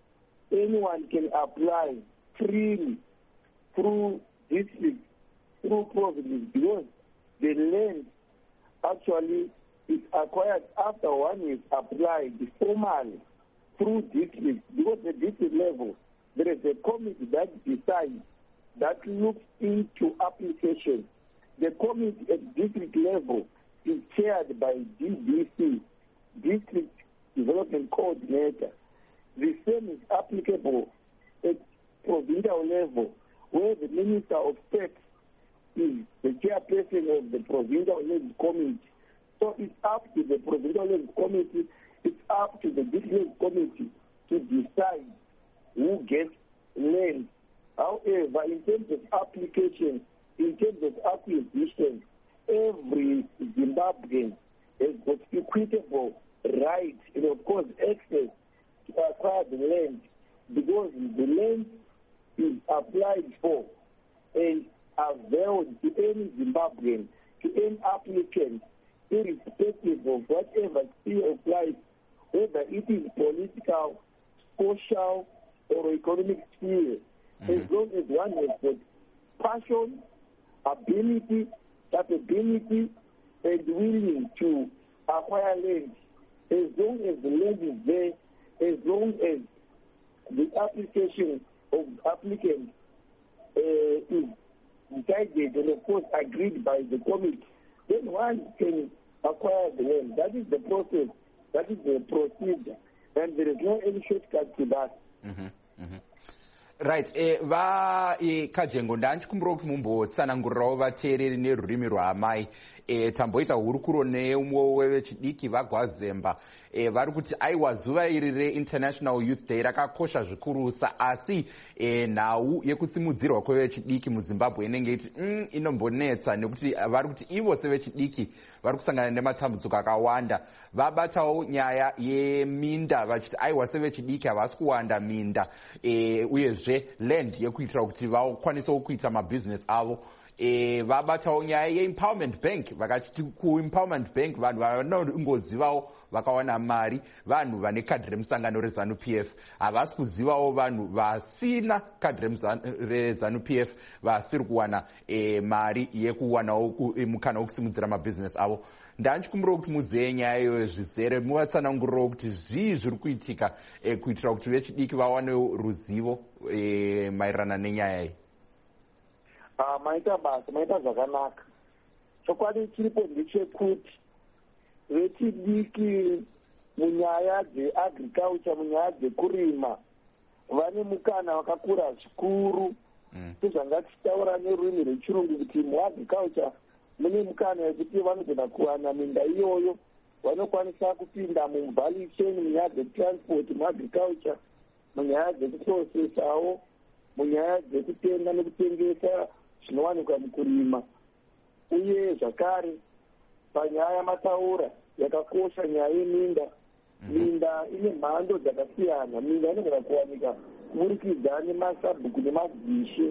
Speaker 12: anyone can apply freely through districts, through provinces, because the land actually is acquired after one is applied formally through districts, because at district level, there is a committee that decides, that looks into application. The committee at district level is chaired by D D C, District Development Coordinator. The same is applicable at provincial level, where the Minister of State is the chairperson of the provincial level committee. So it's up to the provincial level committee, it's up to the district level committee to decide who gets land. However, in terms of application, in terms of acquisition, every Zimbabwean has got equitable right and, of course, access to acquire the land, because the land is applied for and availed to any Zimbabwean, to any applicant, irrespective of whatever sphere of life, whether it is political, social, or economic sphere. Mm-hmm. As long as one has got passion, ability, capability, and willing to acquire land, as long as the land is there, as long as the application of applicants uh, is decided and, of course, agreed by the committee, then one can acquire the land. That is the process. That is the procedure. And there is no any shortcut to that.
Speaker 1: Mm-hmm. Mm-hmm. Right. Eh, va eh, Kajengo ndanchikumbira kuti mumbotsanangurirawo vateereri nerurimi rwaamai. E, tamboita hurukuro neumwe wevechidiki vaGwazemba e, vari kuti aiwa zuva iri reInternational Youth Day rakakosha zvikurusa, asi e, nhau yekusimudzirwa kwevechidiki muZimbabwe inenge iti mm, inombonetsa, nekuti vari kuti ivo sevechidiki vari kusangana nematambudziko akawanda. Vabatawo nyaya yeminda vachiti aiwa sevechidiki havasi kuwanda minda e, uyezve land yekuitira kuti vakwanisewo kuita mabhizinesi avo. E, vabatawo nyaya yeempowerment bank, vakachiti kuempowerment bank vanhu vanongozivawo vakawana mari vanhu vane kadhi remusangano rezanu P F, havasi kuzivawo vanhu vasina kadhi rezanu P F vasiri kuwana e, mari yekuwanawo e, mukana wekusimudzira mabhizinesi avo. Ndanchikumbira kuti muzive nyaya iyoyo zvizere, muvatsanangurirawo kuti zvii zviri kuitika e, kuitira kuti vechidiki vawane ruzivo e, maererano nenyaya iyi.
Speaker 12: Uh, maita basa maita zvakanaka. Chokwadi chiripo ndechekuti vechidiki munyaya dzeagriculture, munyaya dzekurima, vane mukana wakakura zvikuru. Mm. Sezvangatichitaura nerurimi rwechirungu kuti muagriculture mune mukana wekuti vanogona kuwana minda iyoyo, vanokwanisa kupinda muvalue chain munyaya dzetransport muagriculture, munyaya dzekuprocesawo, munyaya dzekutenga nekutengesa zvinowanikwa mukurima. Uye zvakare panyaya yamataura yakakosha nyaya yeminda, minda ine mhando dzakasiyana. Minda inogona kuwanika kuburikidza nemasabhuku nemazishe.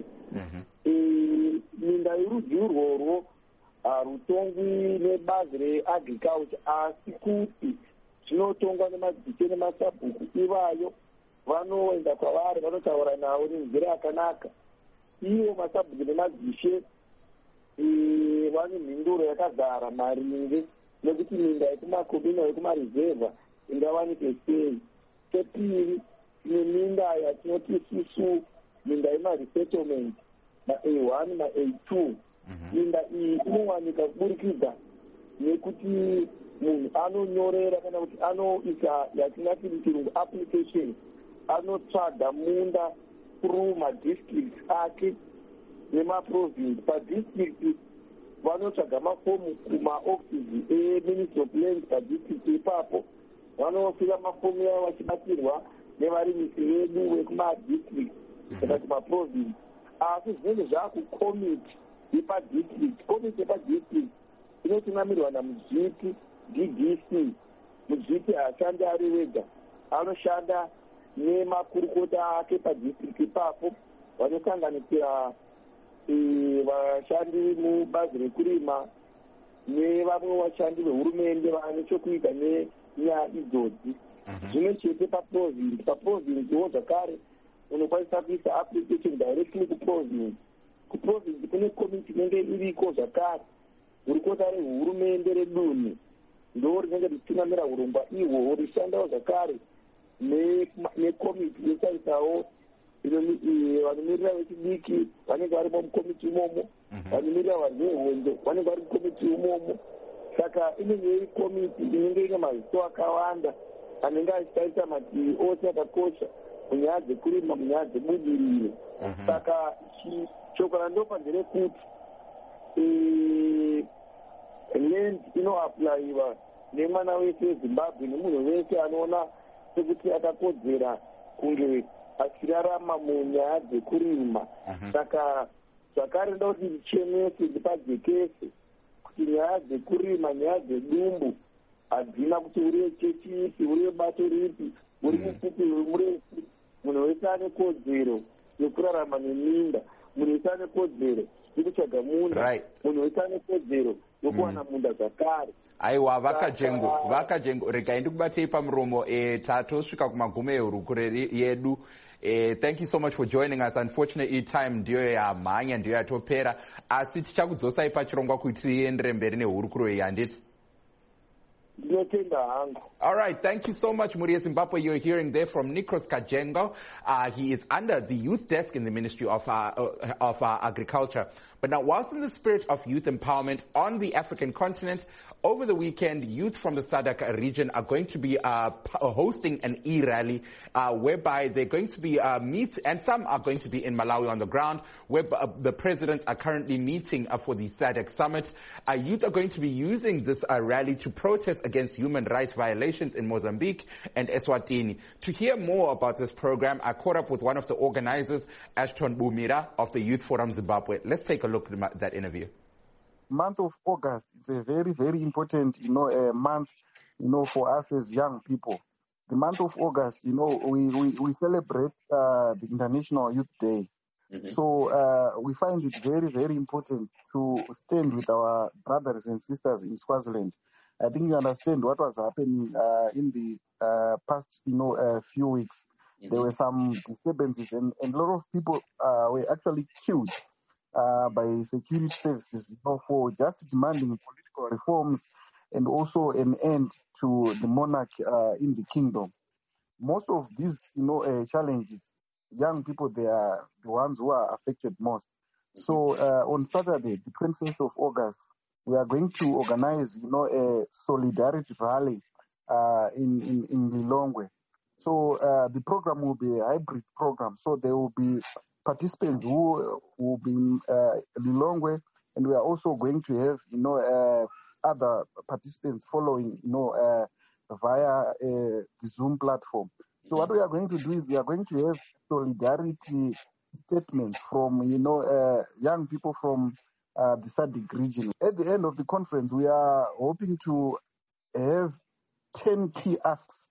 Speaker 12: Minda yerudzi urworwo harutongwi nebazi reagriculture, asi kuti zvinotongwa nemazishe nemasabhuku, ivayo vanoenda kwavari vanotaura navo nenzira yakanaka. Ivo masabhuku nemazishe vane mhinduro yakazara maringe nekuti minda yekumakomuna yekumarezevha ingawanike sei. Chepiri, tine minda yatinoti isusu minda yemaresettlement, ma-A one ma-A two. Minda iyi inowanika kuburikidza nekuti munhu anonyorera kana kuti anoisa yatingati muchirungu application, anotsvaga munda through madistricts ake nemaprovince. Padistrict vanotsvaga mafomu kumaoffices eministry of land padistrict ipapo, vanosvika mafomu yavo vachibatirwa nevarimisi vedu vekumadistrict kana kumaprovince. Asi zvinenge zvaakukomiti yepadistrict. Komiti yepadistrict inotunamirwa namuzviti D D C. Muzviti haashandi ari wega, anoshanda nemakurukota ake padistrict ipapo, vanosanganisira vashandi mubazi rekurima nevamwe vashandi vehurumende vane chokuita nenyaya idzodzi. Zvimwe chete paprovince. Paprovincewo zvakare unokwanisa kuisa application directly kuprovince. Kuprovince kune komiti inenge iriko zvakare, gurukota rehurumende redunhu ndo rinenge richitunamira urongwa ihwo, rishandawo zvakare nekomiti inotariswawo vanomirira vechidiki vanenge varimo mukomiti imomo, vanomirira vanhu vehondo vanenge vari mukomiti imomo. Saka inenge iri komiti inenge ine maziso akawanda anenge achitarisa mativi ose akakosha munyaya dzekurima, munyaya dzebudiriro. Saka shoko randopa nderekuti land inoaplayiwa nemwana wese wezimbabwe nemunhu wese anoona sekuti akakodzera kunge achirarama munyaya dzekurima. Saka zvakare nda kuti ndichenese ndipadzekese kuti nyaya dzekurima, nyaya dzedumbu hadzina kuti uri wechechipi, uri webato ripi, uri mupfupi, uri murefu. Munhu wese ane kodzero yekurarama neminda, munhu wese ane kodzero yekutsvaga munda, munhu wese ane kodzero yokuwana munda zvakare.
Speaker 1: Aiwa, vakajengo vakajengo regai ndikubatei pamuromo. eh, tatosvika kumagumo ehurukure yedu. Uh, thank you so much for joining us. Unfortunately, time ndiyo yamhanya, ndiyo yatopera, asi tichakudzosai pachirongwa kuti tiendere mberi nehurukuro iyi, handiti? All right, thank you so much, Muri Zimbabwe. You're hearing there from Nikos Kajengo. Uh, he is under the youth desk in the Ministry of, uh, of uh, Agriculture. But now, whilst in the spirit of youth empowerment on the African continent, over the weekend, youth from the S A D C region are going to be uh, hosting an e-rally uh, whereby they're going to be uh, meet, and some are going to be in Malawi on the ground, where uh, the presidents are currently meeting uh, for the S A D C summit. Uh, youth are going to be using this uh, rally to protest against human rights violations in Mozambique and Eswatini. To hear more about this program, I caught up with one of the organizers, Ashton Bumira of the Youth Forum Zimbabwe. Let's take a look at that interview.
Speaker 13: Month of August is a very, very important, you know, uh, month, you know, for us as young people. The month of August, you know, we, we, we celebrate uh, the International Youth Day. Mm-hmm. So uh, we find it very, very important to stand with our brothers and sisters in Swaziland. I think you understand what was happening uh, in the uh, past, you know, uh, few weeks. Mm-hmm. There were some disturbances, and, and a lot of people uh, were actually killed uh, by security services, you know, for just demanding political reforms and also an end to the monarch uh, in the kingdom. Most of these, you know, uh, challenges, young people, they are the ones who are affected most. So uh, on Saturday, the twenty-fifth of August, we are going to organize, you know, a solidarity rally uh, in, in, in Lilongwe. So uh, the program will be a hybrid program. So there will be participants who will be in uh, Lilongwe, and we are also going to have, you know, uh, other participants following, you know, uh, via uh, the Zoom platform. So what we are going to do is we are going to have solidarity statements from, you know, uh, young people from uh, the S A D C region. At the end of the conference, we are hoping to have ten key asks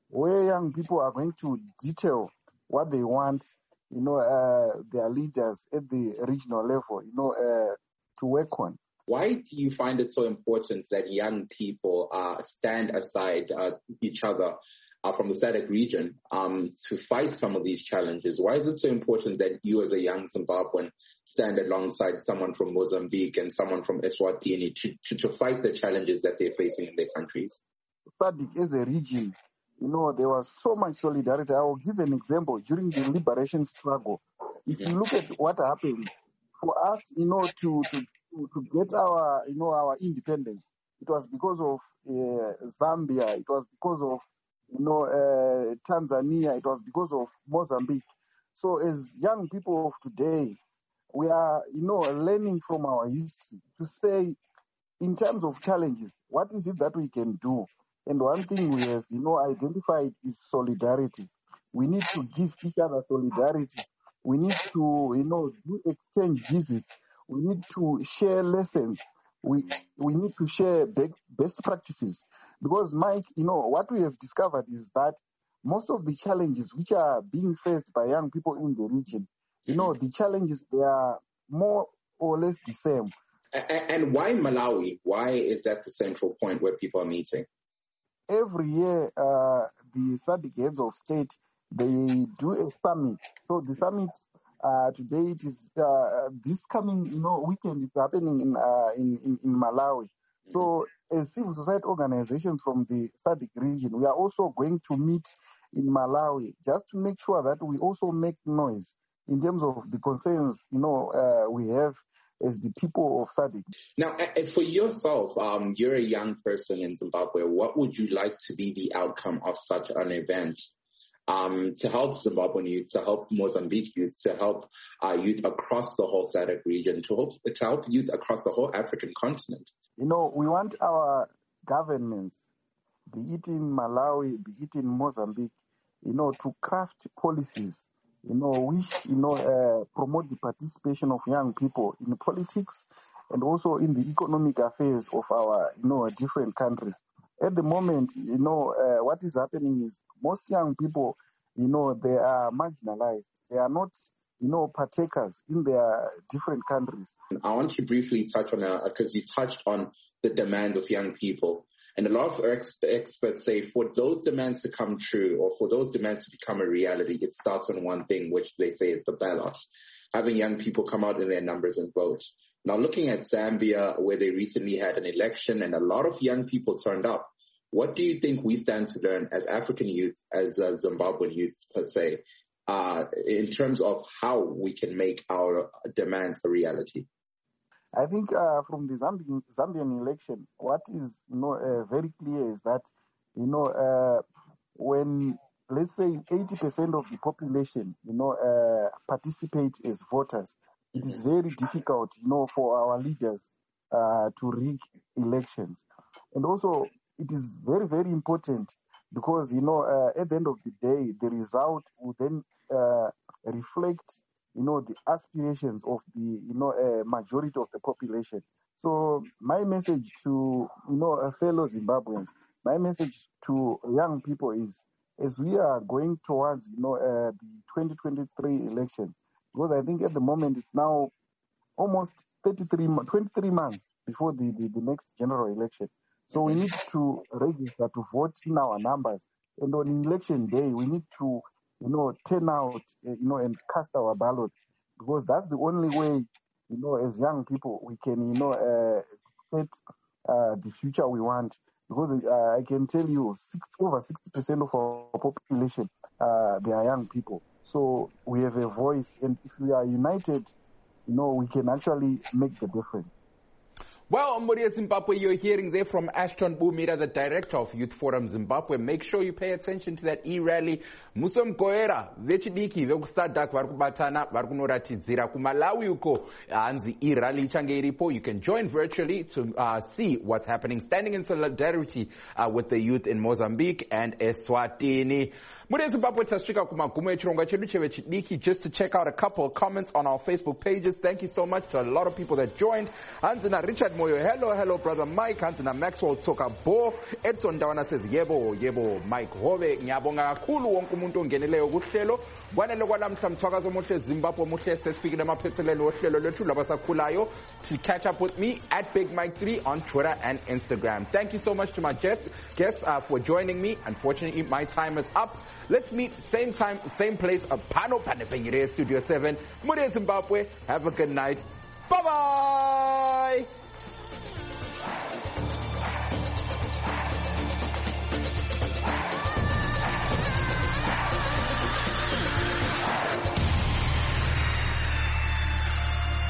Speaker 13: where young people are going to detail what they want, you know, uh, their leaders at the regional level, you know, uh, to work on.
Speaker 11: Why do you find it so important that young people uh, stand aside uh, each other uh, from the S A D C region um, to fight some of these challenges? Why is it so important that you as a young Zimbabwean stand alongside someone from Mozambique and someone from Eswatini to, to, to fight the challenges that they're facing in their countries?
Speaker 13: S A D C as a region, you know, there was so much solidarity. I will give an example. During the liberation struggle, if you look at what happened, for us, you know, to, to, to get our, you know, our independence, it was because of uh, Zambia, it was because of, you know, uh, Tanzania, it was because of Mozambique. So as young people of today, we are, you know, learning from our history to say, in terms of challenges, what is it that we can do? And one thing we have, you know, identified is solidarity. We need to give each other solidarity. We need to, you know, do exchange visits. We need to share lessons. We we need to share best practices. Because, Mike, you know, what we have discovered is that most of the challenges which are being faced by young people in the region, you know, the challenges, they are more or less the same.
Speaker 11: And why Malawi? Why is that the central point where people are meeting?
Speaker 13: Every year, uh, the S A D C heads of state, they do a summit. So the summit uh, today, it is uh, this coming, you know, weekend. It's happening in uh, in, in in Malawi. So as civil society organizations from the S A D C region, we are also going to meet in Malawi just to make sure that we also make noise in terms of the concerns, you know, uh, we have as the people of S A D C.
Speaker 11: Now, for yourself, um, you're a young person in Zimbabwe. What would you like to be the outcome of such an event um, to help Zimbabwean youth, to help Mozambique youth, to help uh, youth across the whole S A D C region, to help, to help youth across the whole African continent?
Speaker 13: You know, we want our governments, be it in Malawi, be it in Mozambique, you know, to craft policies, you know, which, you know, uh, promote the participation of young people in politics and also in the economic affairs of our, you know, different countries. At the moment, you know, uh, what is happening is most young people, you know, they are marginalized. They are not, you know, partakers in their different countries.
Speaker 11: I want to briefly touch on, because you touched on the demands of young people. And a lot of ex- experts say for those demands to come true or for those demands to become a reality, it starts on one thing, which they say is the ballot. Having young people come out in their numbers and vote. Now, looking at Zambia, where they recently had an election and a lot of young people turned up, what do you think we stand to learn as African youth, as uh, Zimbabwean youth per se, uh, in terms of how we can make our demands a reality?
Speaker 13: I think uh, from the Zambian, Zambian election, what is, you know, uh, very clear is that, you know, uh, when, let's say, eighty percent of the population, you know, uh, participate as voters, it is very difficult, you know, for our leaders uh, to rig elections. And also, it is very, very important because, you know, uh, at the end of the day, the result will then uh, reflect, you know, the aspirations of the, you know, uh, majority of the population. So my message to, you know, uh, fellow Zimbabweans, my message to young people is, as we are going towards, you know, uh, the twenty twenty-three election, because I think at the moment it's now almost thirty-three, twenty-three months before the, the, the next general election. So we need to register to vote in our numbers. And on election day, we need to, you know, turn out, uh, you know, and cast our ballot, because that's the only way, you know, as young people, we can, you know, uh, set uh, the future we want. Because uh, I can tell you, six, over sixty percent of our population, uh, they are young people. So we have a voice, and if we are united, you know, we can actually make the difference.
Speaker 1: Well, Moria Zimbabwe, you're hearing there from Ashton Bumira, the director of Youth Forum Zimbabwe. Make sure you pay attention to that e-rally. Musom Goera, vechidiki, vekusadak, varkubatana, varkunoratidzira. Kumalawi uko, anzi e-rally change iripo. You can join virtually to uh, see what's happening, standing in solidarity uh, with the youth in Mozambique and Eswatini. Muria Zimbabwe tasvika kumagumo echirongwa chedu chevechidiki. Just to check out a couple of comments on our Facebook pages. Thank you so much to a lot of people that joined. Anzina Richard Moyo. Hello, hello, brother Mike. Hansina Maxwell Tsoka Bo. Edson Dawana says, yebo, yebo, Mike Hove. Ngiyabonga kakhulu wonke umuntu ongeneleyo kuhlelo. Kwanele kwalamhla mthwakazo omuhle Zimbabwe omuhle sesifikile emaphethelweni wohlelo lwethu labasakhulayo. To catch up with me at Big Mike three on Twitter and Instagram. Thank you so much to my guests guests uh, for joining me. Unfortunately, my time is up. Let's meet same time, same place of Pano Panepengire Studio seven. Mure Zimbabwe. Have a good night. Bye-bye.